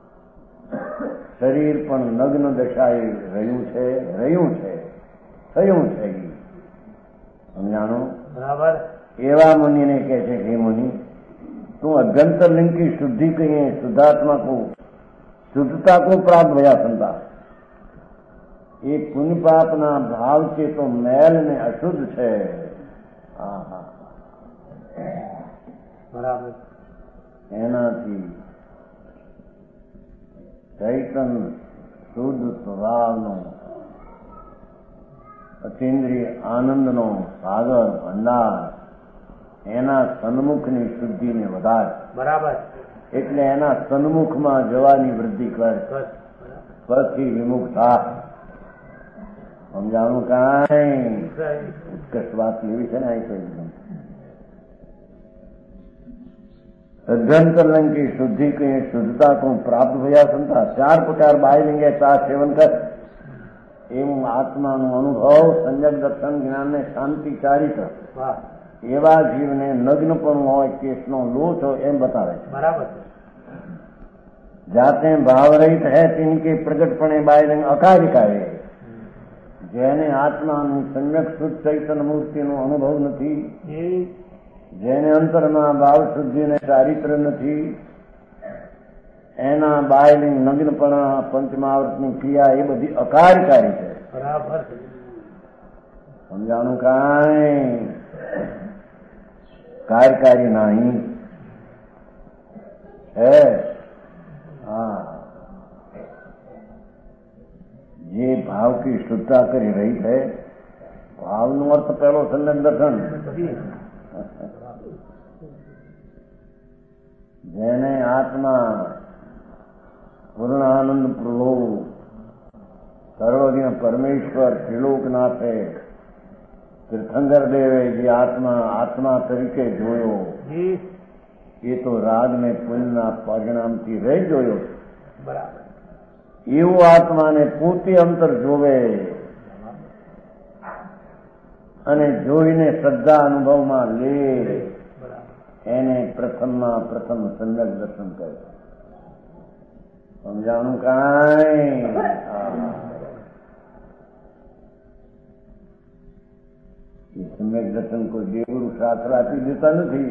શરીર પણ નગ્ન દશાએ રહ્યું છે, થયું છે. સમજાણું? બરાબર. एवा मुनि ने कहते हे मुनि, तुम अभ्यंतर लिंग की शुद्धि कहिए, शुद्धात्मा को शुद्धता को प्राप्त भया संता। ये पुण्य पापना भाव से तो मैल ने अशुद्ध है। बराबर। एनाथी चैतन शुद्ध स्वभावनो अतीन्द्रिय आनंदनो सागर भंडार એના સન્મુખની શુદ્ધિને વધારે. બરાબર. એટલે એના સન્મુખમાં જવાની વૃદ્ધિ કર, સ્વથી વિમુખ થા. સમજાણું કાંઈ? ઉત્કર્ષ વાત લેવી છે ને. अभ्यंतर लिंग की शुद्धि की शुद्धता को प्राप्त भया संता। 4 प्रकार बाह्य लिंगे चा सेवन कर एवं आत्माનું અનુભવ, સંજક દર્શન, જ્ઞાન ને શાંતિ ચારિત્ર એવા જીવને નગ્નપણું હોય, કેસનો લોટ હોય એમ બતાવે છે. બરાબર. જાતે ભાવરહિત હૈ तिनके પ્રગટપણે બાહ્યલિંગ અકાર્યકાય. જેને આત્માનું સમ્યક શુદ્ધ ચૈતન્ય મૂર્તિનો અનુભવ નથી, જેને અંતરમાં ભાવ શુદ્ધિ ને ચારિત્ર નથી, એના બાહ્યલિંગ નગ્નપણા પંચમાવર્તની ક્રિયા એ બધી અકાર્યકારી છે. બરાબર. સમજાણું કાંઈ? कार्यकारी नहीं है. हाँ, ये भाव की शुद्धता करी रही है. भाव नो अर्थ पहलो सम्यक दर्शन. जेने आत्मा पूर्ण आनंद प्रभु सर्वज्ञ परमेश्वर त्रिलोकनाथ है, तीर्थंकर देवे જે આત્મા તરીકે જોયો, એ તો રાગ ને પુણ્યના પરિણામથી રહી જોયો. બરાબર. એવું આત્માને પોતે અંતર જોવે અને જોઈને શ્રદ્ધા અનુભવમાં લે એને પ્રથમમાં પ્રથમ સમ્યક દર્શન કહે. સમજાણું કાંઈ? એ સમ્યક દર્શન કોઈ દેવગુરુ શાસ્ત્ર આપી દેતા નથી.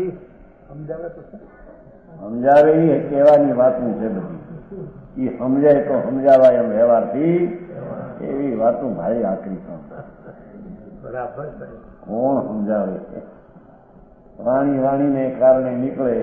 સમજાવે એ કહેવાની વાતું છે બધી. એ સમજાય તો સમજાવાય એમ વ્યવહારથી એવી વાતું ભાઈ આકરી પણ કોણ સમજાવે છે? વાણી વાણીને કારણે નીકળે.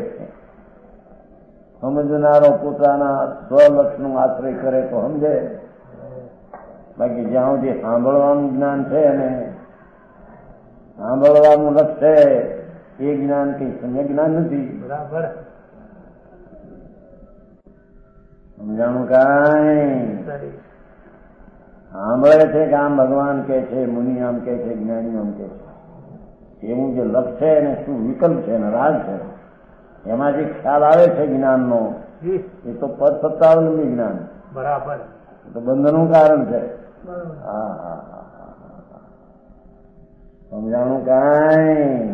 સમજનારો પોતાના સ્વલક્ષનું આશ્રય કરે તો સમજે. બાકી જ્યાં સુધી સાંભળવાનું જ્ઞાન છે અને સાંભળવાનું લક્ષ છે એ જ્ઞાન કઈ સમ્યક જ્ઞાન નથી. બરાબર. સમજાણું કાંઈ? સાંભળે છે કે આમ ભગવાન કે છે, મુનિ આમ કે છે, જ્ઞાની આમ કે છે, એવું જે લક્ષ છે અને શું વિકલ્પ છે ને રાજ છે એમાં જે ખ્યાલ આવે છે જ્ઞાનનો એ તો પદ સત્તાવલંબી જ્ઞાન. બરાબર. તો બંધનનું કારણ છે. હા હા હા. સમજાણું કાંઈ?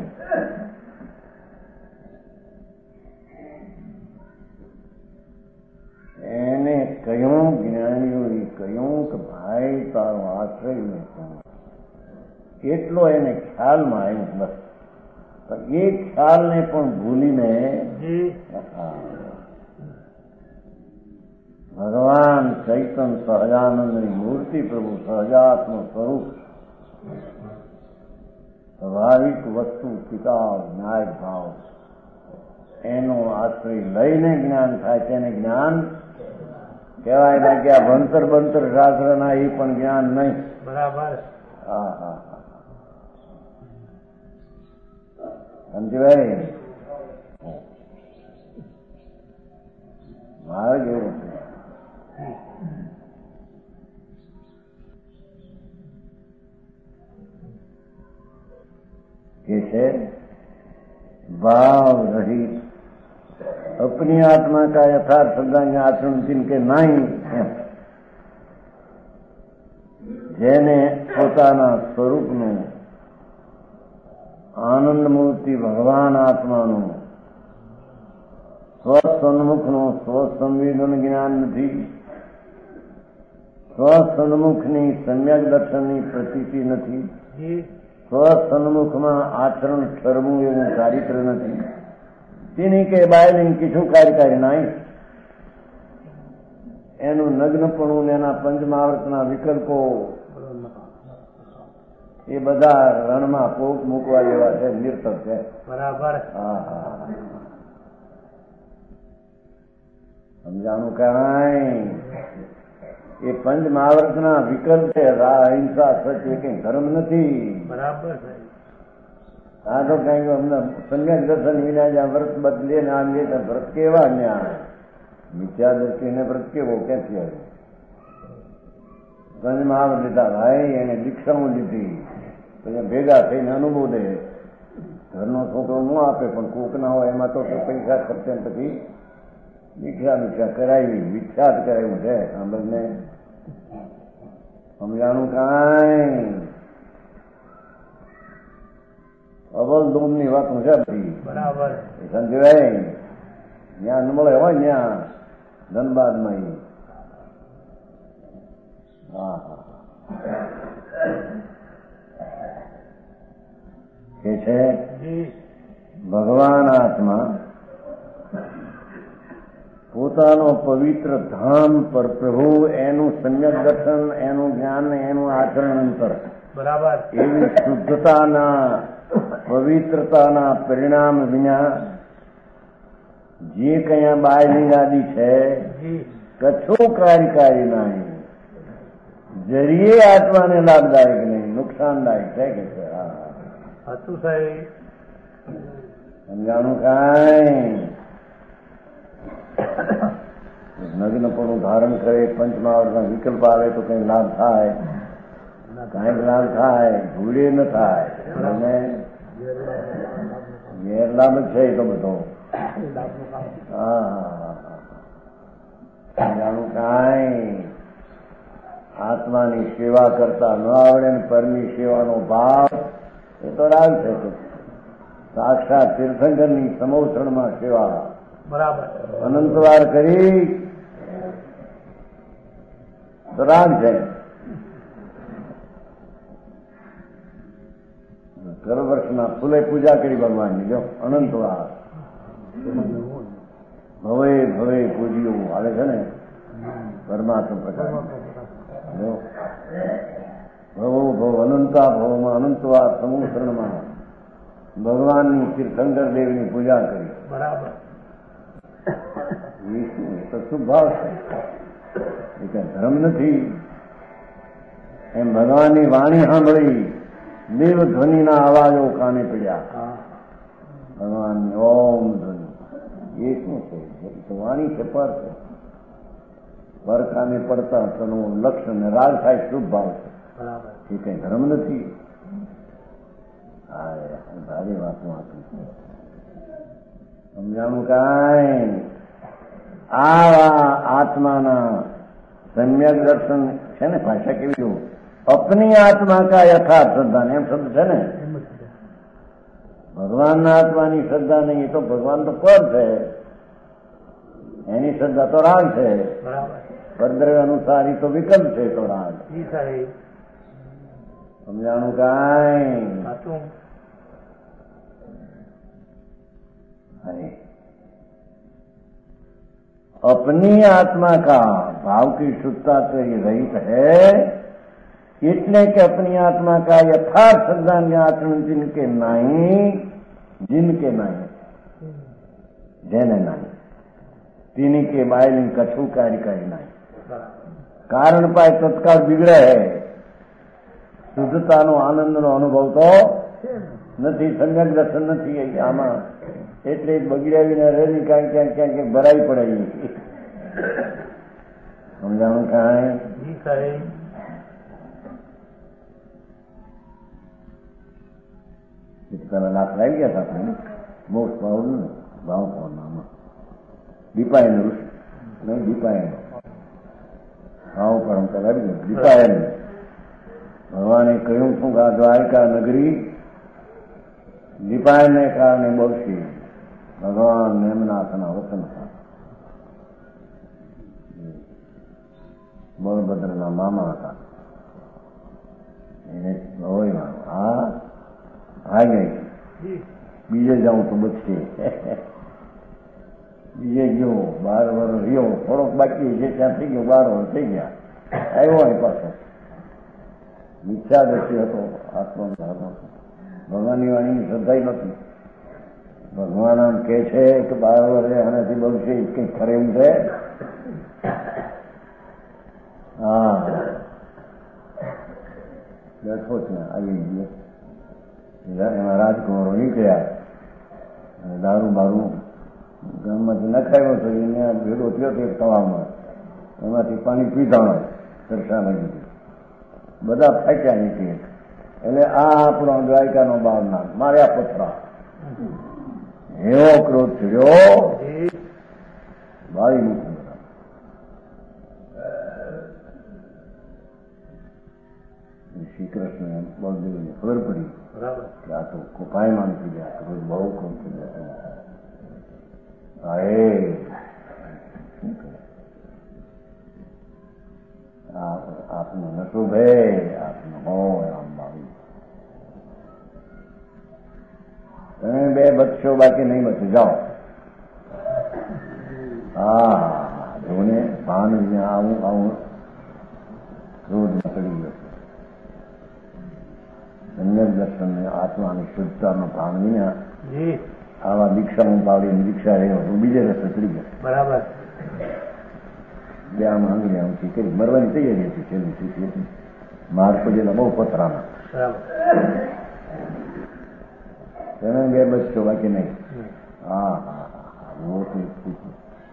એને કહ્યું, જ્ઞાનીઓએ કહ્યું કે ભાઈ તારો આશ્રય નહીં એટલો એને ખ્યાલમાં આવ્યું. બસ એ ખ્યાલને પણ ભૂલીને ભગવાન ચૈતન્ય સહજાનંદની મૂર્તિ, પ્રભુ સહજાત્મ સ્વરૂપ, સ્વાભાવિક વસ્તુ, કિતાબ, ન્યાય ભાવ એનો આશ્રય લઈને જ્ઞાન થાય તેને જ્ઞાન કહેવાય. બાકી આ ભણતર બંતર શાસ્ત્રના એ પણ જ્ઞાન નહીં. બરાબર. હા હા હા. સમજવાય? મારે જેવું કે છે भाव रहित अपनी आत्मा का यथार्थ श्रद्धा आचरण जिनके नहीं है, જેને પોતાના સ્વરૂપનું આનંદ મૂર્તિ ભગવાન આત્માનું સ્વસન્મુખનું સ્વસંવેદન જ્ઞાન નથી, સ્વસન્મુખની સમ્યક દર્શનની પ્રતીતિ નથી, સ્વસન્મુખમાં આચરણ ઠરવું એવું ચારિત્ર નથી, તેની કે બાયલિંગ કીધું કાર્યકારી નહીં. એનું નગ્નપણું ને એના પંચમહાવર્તના વિકલ્પો એ બધા રણમાં પોક મૂકવા જેવા છે, નિર્થક છે. બરાબર. હા હા. સમજાણું કાંઈ? એ પંચમહાવર્તના વિકલ્પ છે. અહિંસા સત્ય કઈ ધર્મ નથી. બરાબર. આ તો કઈ અમને સમ્યક દર્શન વિના જ્યાં વ્રત બદલે ને આમ લે વ્રત કેવા ન્યા મિથ્યા દ્રષ્ટિને વ્રત કેવો ક્યાંથી આવ્યો? પંચમહાવર્ત લીધા ભાઈ, એને દીક્ષાઓ લીધી, પછી ભેગા થઈને અનુભવ દે. ઘરનો છોકરો ન આપે પણ કોક ના હોય એમાં તો પૈસા ખર્ચે પછી દીક્ષા કરાવી, વિખ્યાત કરાવ્યું છે. સાંભળને સમજાણું કાંઈ? અવલ દોમની વાત છે બધી. બરાબર. સમજાય? ત્યાં ન મળે હોય ત્યાં ધનબાદમાં. હા હા. કે છે ભગવાન આત્મા પોતાનો પવિત્ર ધામ પર પ્રભુ એનું સમ્યક દર્શન, એનું જ્ઞાન, એનું આચરણ અંતર. બરાબર. એવી શુદ્ધતાના, પવિત્રતાના પરિણામ વિના જે કયા બાયલિંગ આદિ છે કશું કાર્યકારી નહીં, જરીએ આત્માને લાભદાયક નહીં, નુકસાનદાયક છે. કે છે હતું સાહેબ? સમજાણું કાંઈ? નગ્નપણું ધારણ કરે, પંચમહાવર્તના વિકલ્પ આવે તો કઈ લાભ થાય? કાંઈક લાભ થાય, ભૂલે ન થાય. અને ગેરલાભ છે એ તો બધો. હા. જાણું કાંઈ? આત્માની સેવા કરતા ન આવડે ને પરની સેવાનો ભાવ એ તો રાગ છે. સાક્ષાત તીર્થંકરની સમોસણમાં સેવા બરાબર અનંતવાર કરી તો રાગ છે. દર વર્ષના ફૂલે પૂજા કરી ભગવાનની, જો અનંતવાર ભવે ભવે પૂજ્યું આવે છે ને પરમાત્મા પ્રકાર. ભવો ભવ અનંતા ભવમાં અનંતવાર સમુદ્રમાં ભગવાનની તીર્થંકર દેવની પૂજા કરી. બરાબર એ શું? તો શુભ ભાવ છે, એ કઈ ધર્મ નથી. એમ ભગવાનની વાણી સાંભળી, દેવ ધ્વનિના અવાજો કાને પડ્યા. ભગવાનની ઓમ ધ્વનિ એ શું છે? તો વાણી છે, પર છે. પર કાને પડતા તેનું લક્ષણ રાગ થાય, શુભ ભાવ છે. એ કઈ ધર્મ નથી. ભારે વાતનું આપી સમજાણું કાંઈ. આવા આત્માના સમ્યક દર્શન છે ને, ભાષા કેવી જોવું, અપની આત્મા કા યથાર્થ શ્રદ્ધા એમ શબ્દ છે ને. ભગવાનના આત્માની શ્રદ્ધા નહીં, એ તો ભગવાન તો પદ છે, એની શ્રદ્ધા તો રાગ છે. પદ્રવ્ય અનુસાર એ તો વિકલ્પ છે, તો રાગ. સમજાણું કાંઈ. अपनी आत्मा का भाव की शुद्धता तो ये रहित है, इसलिए कि अपनी आत्मा का यथार्थ श्रद्धा आचरण जिनके नहीं, जिनके नहीं, જેને નહીં તેની કે બાયલી કછું કાર્ય કરી નહીં. કારણ પાય તત્કાળ બિગડે, શુદ્ધતાનો આનંદનો અનુભવ તો નથી, સમ્યક દર્શન નથી આમાં. એટલે બગડાવીને રેલી ક્યાંક ક્યાંક ક્યાંક ભરાઈ પડે. સમજાણું કાંઈ. પેલા લાખ લાવી ગયા હતા આપણે મોક્ષ ભાવ ભાવ ભાવનામાં દીપાયન ઋષિ નહીં, દીપાયન ભાવ પરંપરા લાવી ગયો. દીપાયન ભગવાને કહ્યું શું કે આ દ્વારકા નગરી દીપાયનને કારણે બહુશી ભગવાન નેમનાથના વતન હતા. બળભદ્રના મામા હતા. એને હોય હા ભાગે બીજે જાઉં તો બચશે. બીજે ગયો 12 વર્ષ રહ્યો, થોડોક બાકી છે ત્યાં થઈ ગયો, 12 વર્ષ થઈ ગયા, આવ્યો અહીં પાછો. મિથ્યા દ્રષ્ટિ હતો આત્મા. ભગવાનની વાણીની શ્રદ્ધા નથી. ભગવાન આમ કે છે કે 12 વર્ષે આનાથી બનશે, કઈ ખરે એમ છે? હા બેઠો ત્યાં આવી ગયો. એમાં રાજકુમારો નીકળ્યા, દારૂ બારૂ ગામમાંથી નખાયો તો એને ભેડો થયો તો એક તવામાં, એમાંથી પાણી પીધાણો તરસા લાગી, બધા ફાટ્યા નીકળે. એટલે આ આપણો દ્વારકાનો બાવનાથ માર્યા પથરા. એવો ક્રોધ થયો, બાળી મૂકું. શ્રી કૃષ્ણ બળદેવને ખબર પડી કે આ તો કોપાયમાન થઈ ગયા, બહુ ક્રોધ થઈ ગયા. આપનો નશો ભાઈ, આપનો હોય આમ બાવી. તમે 2 બચશો, બાકી નહીં બચે, જાઓ. હા જોને ભાન આવું આવું રોજ ચડી ગયો. સમ્યક દર્શન આત્માની શુદ્ધતાનો ભાન વિના આવા દીક્ષા હું પાડીને દીક્ષા રહ્યો, બીજે રસ્તે ચડી ગયો. બરાબર. 2 આમ આંગળી આમથી કરી મરવાની તૈયારી હતી. છેલ્લી સ્થિતિ હતી, માર પડેલા બહુ પથરાના. તમે 2 બચશો, બાકી નહીં. હા હા હા મોટી સ્થિતિ.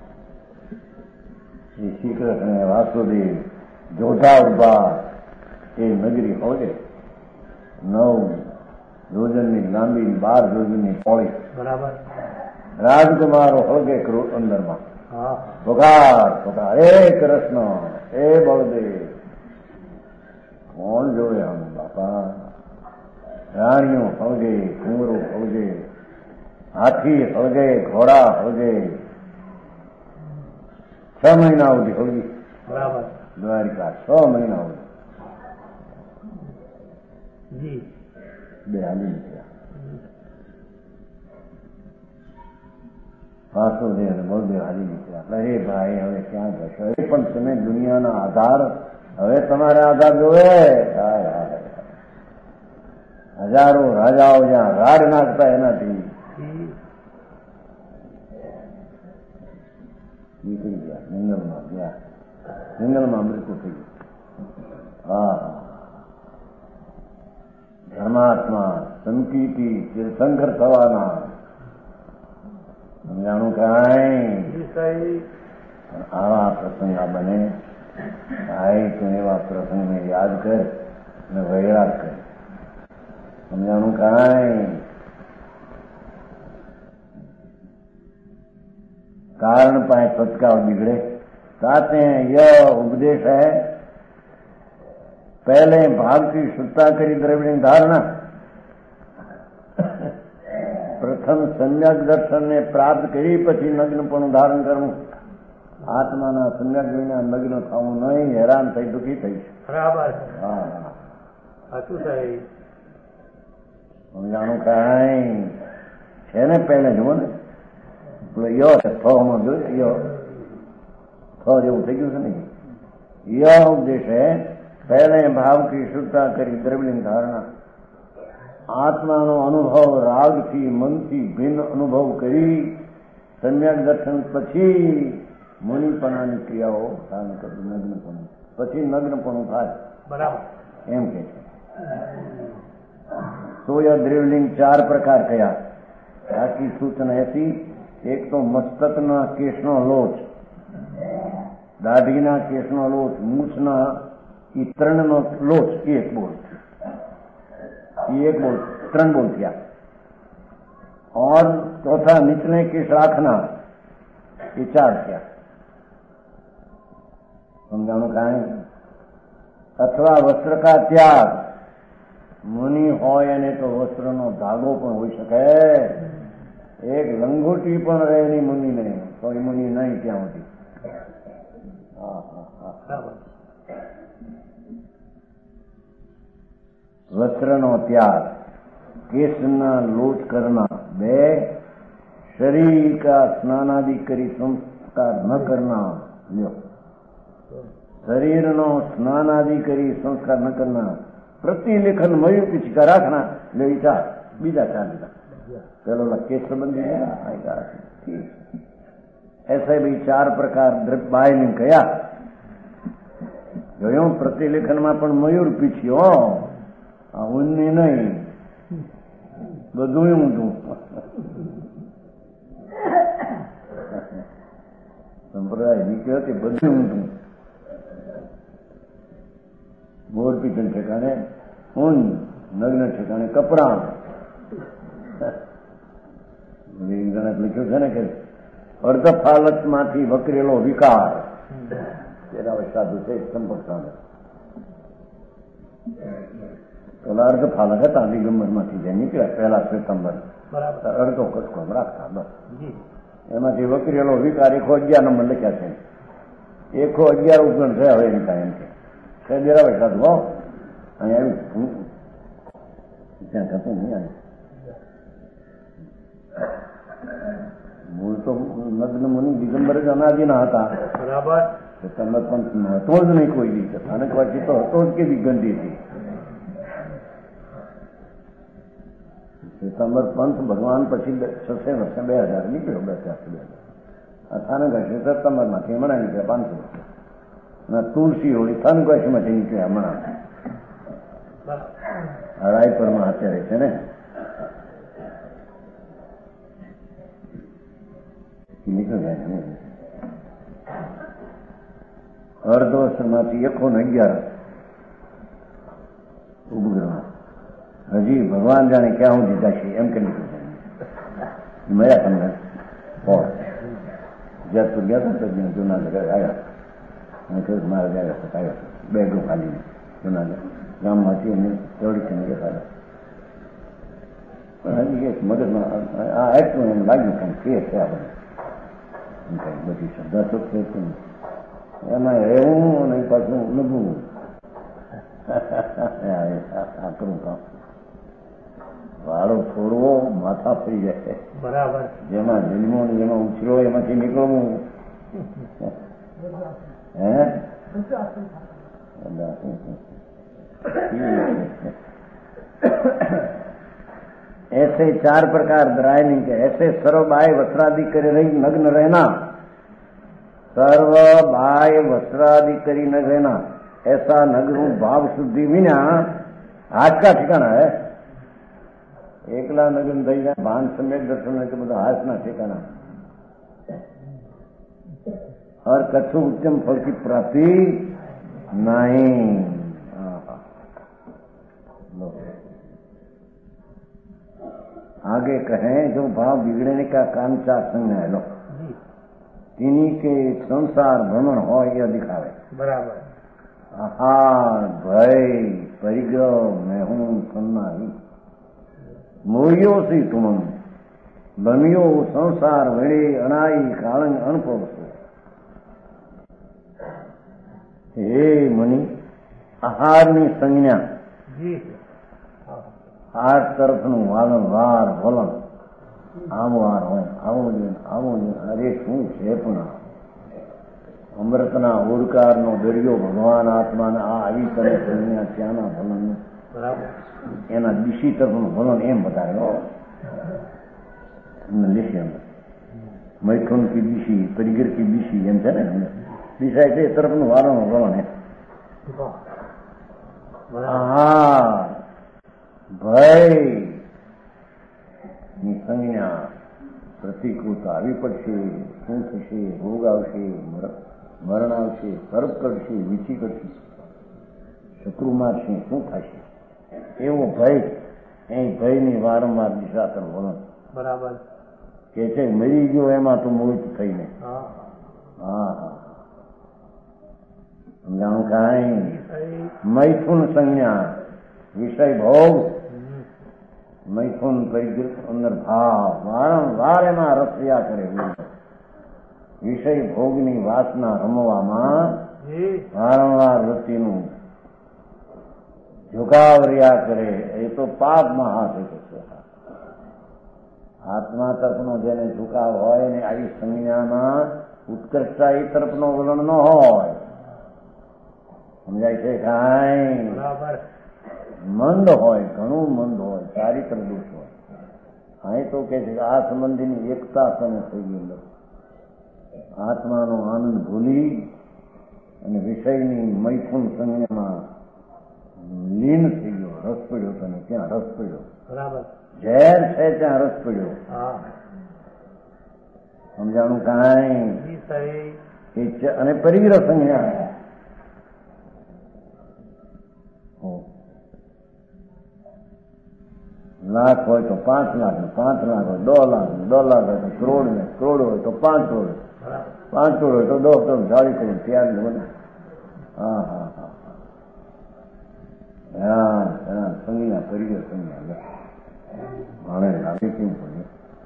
શ્રી કૃષ્ણ વાસુદેવ જોધા ઉભા એ નગરી હોય 9 યોજનની લાંબી, 12 યોજનની પોળી. બરાબર. રાજકુમારો હળગે અંદરમાં પોકાર પોકાર, હે કૃષ્ણ, હે બળદેવ, કોણ જોવે આમ બાપા? રાણીઓ ફળગે, કુંવરો ફળગે, હાથી ફળગે, ઘોડા ફળગે, 6 મહિના સુધી ફળગી. બરાબર. દ્વારિકા 6 મહિના સુધી બે હાલી નીકળ્યા. વાસુદેવ અને બળદેવ હાલી નીકળ્યા. હે ભાઈ, હવે ક્યાં જશો? એ પણ તમે દુનિયાના આધાર, હવે તમારે આધાર જોવે. હજારો રાજાઓ જ્યાં રાડ નાખતા એનાથી નીકળી ગયા. જંગલમાં ગયા, જંગલમાં મૃત્યુ થઈ ગયું. હા, ધર્માત્મા સંકીર્તિ તીર્થંકર થવાના સમજાણું કાંઈ. આવા પ્રસંગ આ બને. ભાઈ તું એવા પ્રસંગને યાદ કર અને વૈરાગ કર. સમજાણું કાંઈ. कारण पाए सत्कार बिगड़े कहते हैं यह उपदेश है। पहले भाग की शुद्धता करी द्रविणी धारणा, प्रथम सम्यक दर्शन ने प्राप्त કરી પછી નગ્નપણું ધારણ કરવું. આત્માના સમ્યક વિના નગ્ન થવું નહીં, હેરાન થઈ દુઃખી થઈ. બરાબર. હા, સાચું સાહેબ. સમજાણું કાંઈ છે ને. પહેલે જુઓ ને થમાં જોયું, જેવું થઈ ગયું છે ને. यह उपदेश है पहले भाव की शुद्धता કરી દ્રવ્યની ધારણા, આત્માનો અનુભવ રાગથી મનથી ભિન્ન અનુભવ કરી સમ્યક દર્શન પછી મુનિપણાની ક્રિયાઓ ધારણ કરવી. નગ્નપણું પછી નગ્નપણું થાય. બરાબર. એમ કે છે. તો यह દ્રવ્યલિંગ 4 પ્રકાર કયા. આખી સૂચના એસી. એક તો મસ્તકના કેશનો લોચ, દાઢીના કેશનો લોચ, મૂછના એ 3નો લોચ, એક બોલ, एक बोल 3 बोल किया. और चौथा निचले केश राखना, ये 4 किया. समझाणु कांई. अथवा वस्त्र का त्याग, मुनि હોય એને તો વસ્ત્રનો ધાગો પણ હોઈ શકે. એક લંગોટી પણ રહે નહીં મુનિને તો એ મુનિ નહીં ત્યાં હોતી. वस्त्रनो त्याग, केशना लोच करना, 2 शरीर का स्नानादि करी संस्कार न करना. लो, शरीरनो स्नानादि करी संस्कार न करना, प्रतिलेखन मयूर पिछका रखना. ले विचार बीजा 4 दिया. चलो केस संबंधी है. ऐसे भी 4 प्रकार बायने कया जो प्रतिलेखन में पण मयूर पीछ्यो ઊંની નહીં, બધું ઊંધું. સંપ્રદાય નીકળ્યો કે બધું ઊંધું. મોર પીછન ઠેકાણે ઊન, નગ્ન ઠેકાણે કપડા. ગણત લખ્યું છે ને કે અર્ધફાલકમાંથી વકરેલો વિકાર. તેના સાધુ છે સંપર્ક સામે. પેલા અર્ધફાલક હતા દિગંબરમાંથી જે નીકળ્યા પહેલા શ્વેતંબર, અડધો કટકો રાખતા બસ. એમાંથી વકરેલો વિકાર 111 નંબર લખ્યા છે. 111 ઉપગણ છે. હવે એમ કાંઈ એમ કે દેરાવે સાધુ હો અહીંયા આવ્યું ત્યાં થતું નહીં. આવે મૂળ તો નગ્ન મુનિ દિગંબર જ અનાદિના હતા. બરાબર. શ્વેતંબર પંથ હતો જ નહીં કોઈ દી. સ્થાનક વાંચી તો હતો જ કેવી ગંદી હતી. શ્વેતંબર પંથ ભગવાન પછી 600 વર્ષે 2000 નીકળ્યો. 2000 સ્થાનકવાસી શ્વેતંબરમાંથી હમણાં નીકળ્યા 500 વર્ષે. અને તુલસી હોળી સ્થાનકવાસીમાંથી નીકળ્યા હમણાં. રાયપુરમાં અત્યારે છે ને. નીકળી જાય. અર્ધવસ્ત્રમાંથી 111 ઉપગ્રહ. હજી ભગવાન જાણે ક્યાં હું દીધા છે એમ કરી મળ્યા તમને. જયપુર ગયા હતા તો જુનાગઢ આવ્યા અને કહ્યું મારે આવ્યા 2 ગ્રુપ ખાલી જુનાગઢ. ગામમાંથી એને દોડીને જતા. પણ હજી એક મગજમાં આ એટલું એમ લાગ્યું કંઈ કે છે આ બધું કંઈ બધી શ્રદ્ધા તો છે એમાં રહેવું અને પાછું નભવું આ કરું કામ વાળો છોડવો માથા ફરી જાય. બરાબર. જેમાં જન્મો ને જેમાં ઉછરો એમાંથી નીકળવું. ऐसे 4 प्रकार दरायनी के ऐसे सर्व बाय वस्त्रादि करे रही नग्न रहना, सर्व बाय वस्त्रादि करी न रहना, ऐसा नग्न भाव शुद्धि विना हाथ का ठिकाना है. एकला नग्न થઈ જાય ભાન સમેત દર્શન તો બધા હાથના ठिकाना. और कछु उत्तम फल की प्राप्ति नहीं. आगे कहें जो भाव बिगड़ने का काम चार संग है लो तीनी के संसार भ्रमण हो यह दिखावे. बराबर. आहार भय परिग्रह मैं हूं सन्ना ही मोहियो सी तुम बनियो संसार वड़े अणाई कालंग अणपव. हे मुनि આહારની સંજ્ઞા આ તરફનું વારંવાર વલણ આવો હાર હોય આવો જોઈએ અરે શું છે પણ અમૃતના ઓડકારનો દરિયો ભગવાન આત્માને આ આવી તને સંજ્ઞા ત્યાંના વલણ એના દિશી તરફનું વલણ એમ બતાવે. મૈથુન કી દિશી પરિગર કી દિશી એમ છે ને દિશા એટલે એ તરફનું વારંવાર વલણ એમ. ભય ની સંજ્ઞા પ્રતિકૂળતા આવી પડશે. શું થશે? રોગ આવશે, મરણ આવશે, સર્પ કરશે, વીછી કરશે, શત્રુ મારશે, શું થશે? એવો ભય એ ભયની વારંવાર દિશા તરફ વલણ. બરાબર. કે છે મરી ગયો એમાં તો મોહિત થઈને. હા સમજાણું કાંઈ? મૈથુન સંજ્ઞા વિષય ભોગ મૈથુન પરિગ્રહ અંદર ભાવ વારંવાર એમાં રસ્યા કરે. વિષય ભોગની વાસના રમવામાં વારંવાર વૃત્તિનું ઝુકાવ રહ્યા કરે. એ તો પાપમાં હાથ છે. આત્મા તરફનો જેને ઝુકાવ હોય ને આવી સંજ્ઞામાં ઉત્કર્ષતા એ તરફનો વલણ ન હોય. સમજાય છે કાંઈ? મંદ હોય, ઘણું મંદ હોય, ચારિત્ર દોષ હોય. અહીં તો કે છે કે આ સંબંધીની એકતા તમે થઈ ગઈ. આત્માનો આનંદ ભૂલી અને વિષયની મૈથુન સંજ્ઞામાં લીન થઈ ગયો. રસ પડ્યો તને ત્યાં રસ પડ્યો. બરાબર. ઝેર છે ત્યાં રસ પડ્યો. સમજાણું કાંઈ? અને પરિગ્રહ સંજ્ઞા લાખ હોય તો 5 લાખ, 5 લાખ હોય 10 લાખ, 10 લાખ હોય તો કરોડ ને, કરોડ હોય તો 5 કરોડ, 5 કરોડ હોય તો 10 કરોડ, 40 કરોડ ત્યાર ને. હા સંજ્ઞા પરિગ્રહ સંજ્ઞા માણે લાગે કેમ પડે.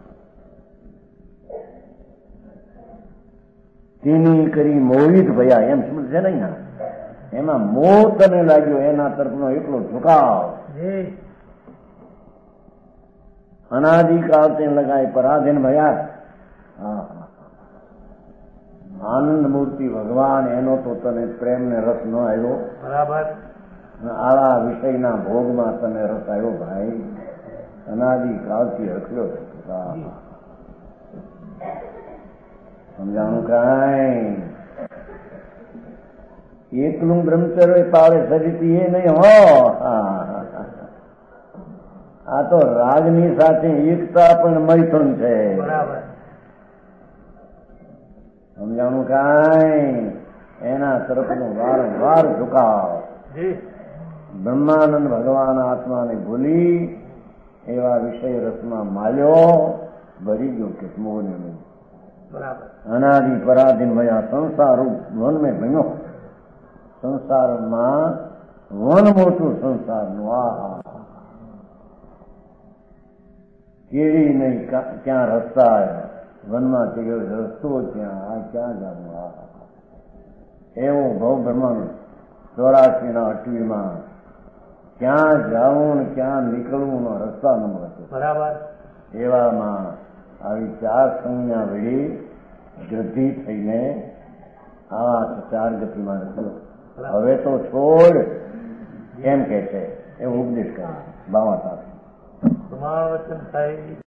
તેની કરી મોહિત ભયા એમ સમજશે નહીં. એમાં મોહ તને લાગ્યો એના તરફનો એકલો ઝુકાવ. અનાદિકાળ તે લગાય પરાધીન ભયા. આનંદ મૂર્તિ ભગવાન એનો તો તને પ્રેમ ને રસ ન આવ્યો. બરાબર. આળા વિષયના ભોગમાં તને રસ આવ્યો ભાઈ. અનાદિકાળથી રખડ્યો. સમજાણું કાંઈ? એકલું બ્રહ્મચર્ય પાળે સરીતી એ નહીં હો. આ તો રાગની સાથે એકતા પણ મૈથુન છે. સમજાણું કાંઈ? એના તરફનો વારંવાર ઝુકાવ. બ્રહ્માનંદ ભગવાન આત્માને ભૂલી એવા વિષય રસમાં માલ્યો, ભરી ગયો કે મોહને નહીં. અનાદિ પરાધીન ભયા સંસાર વન મેં ભણ્યો. સંસારમાં વન મોટું સંસારનું. આ કેળી નહીં ક્યાં રસ્તા આવ્યા, વનમાં રસ્તો ક્યાં, આ ક્યાં જવું? આ એવું ભવ બ્રહ્માંડ 84 ક્યાં જવું ને ક્યાં નીકળવું નો રસ્તા ન મળતો. બરાબર. એવામાં આવી 4 સંજ્ઞા વળી ગતિ થઈને આ 4 ગતિમાં થયો. હવે તો છોડ એમ કે છે, એવું ઉપદેશ કરે 52 પ્રમાણ વચન થાય.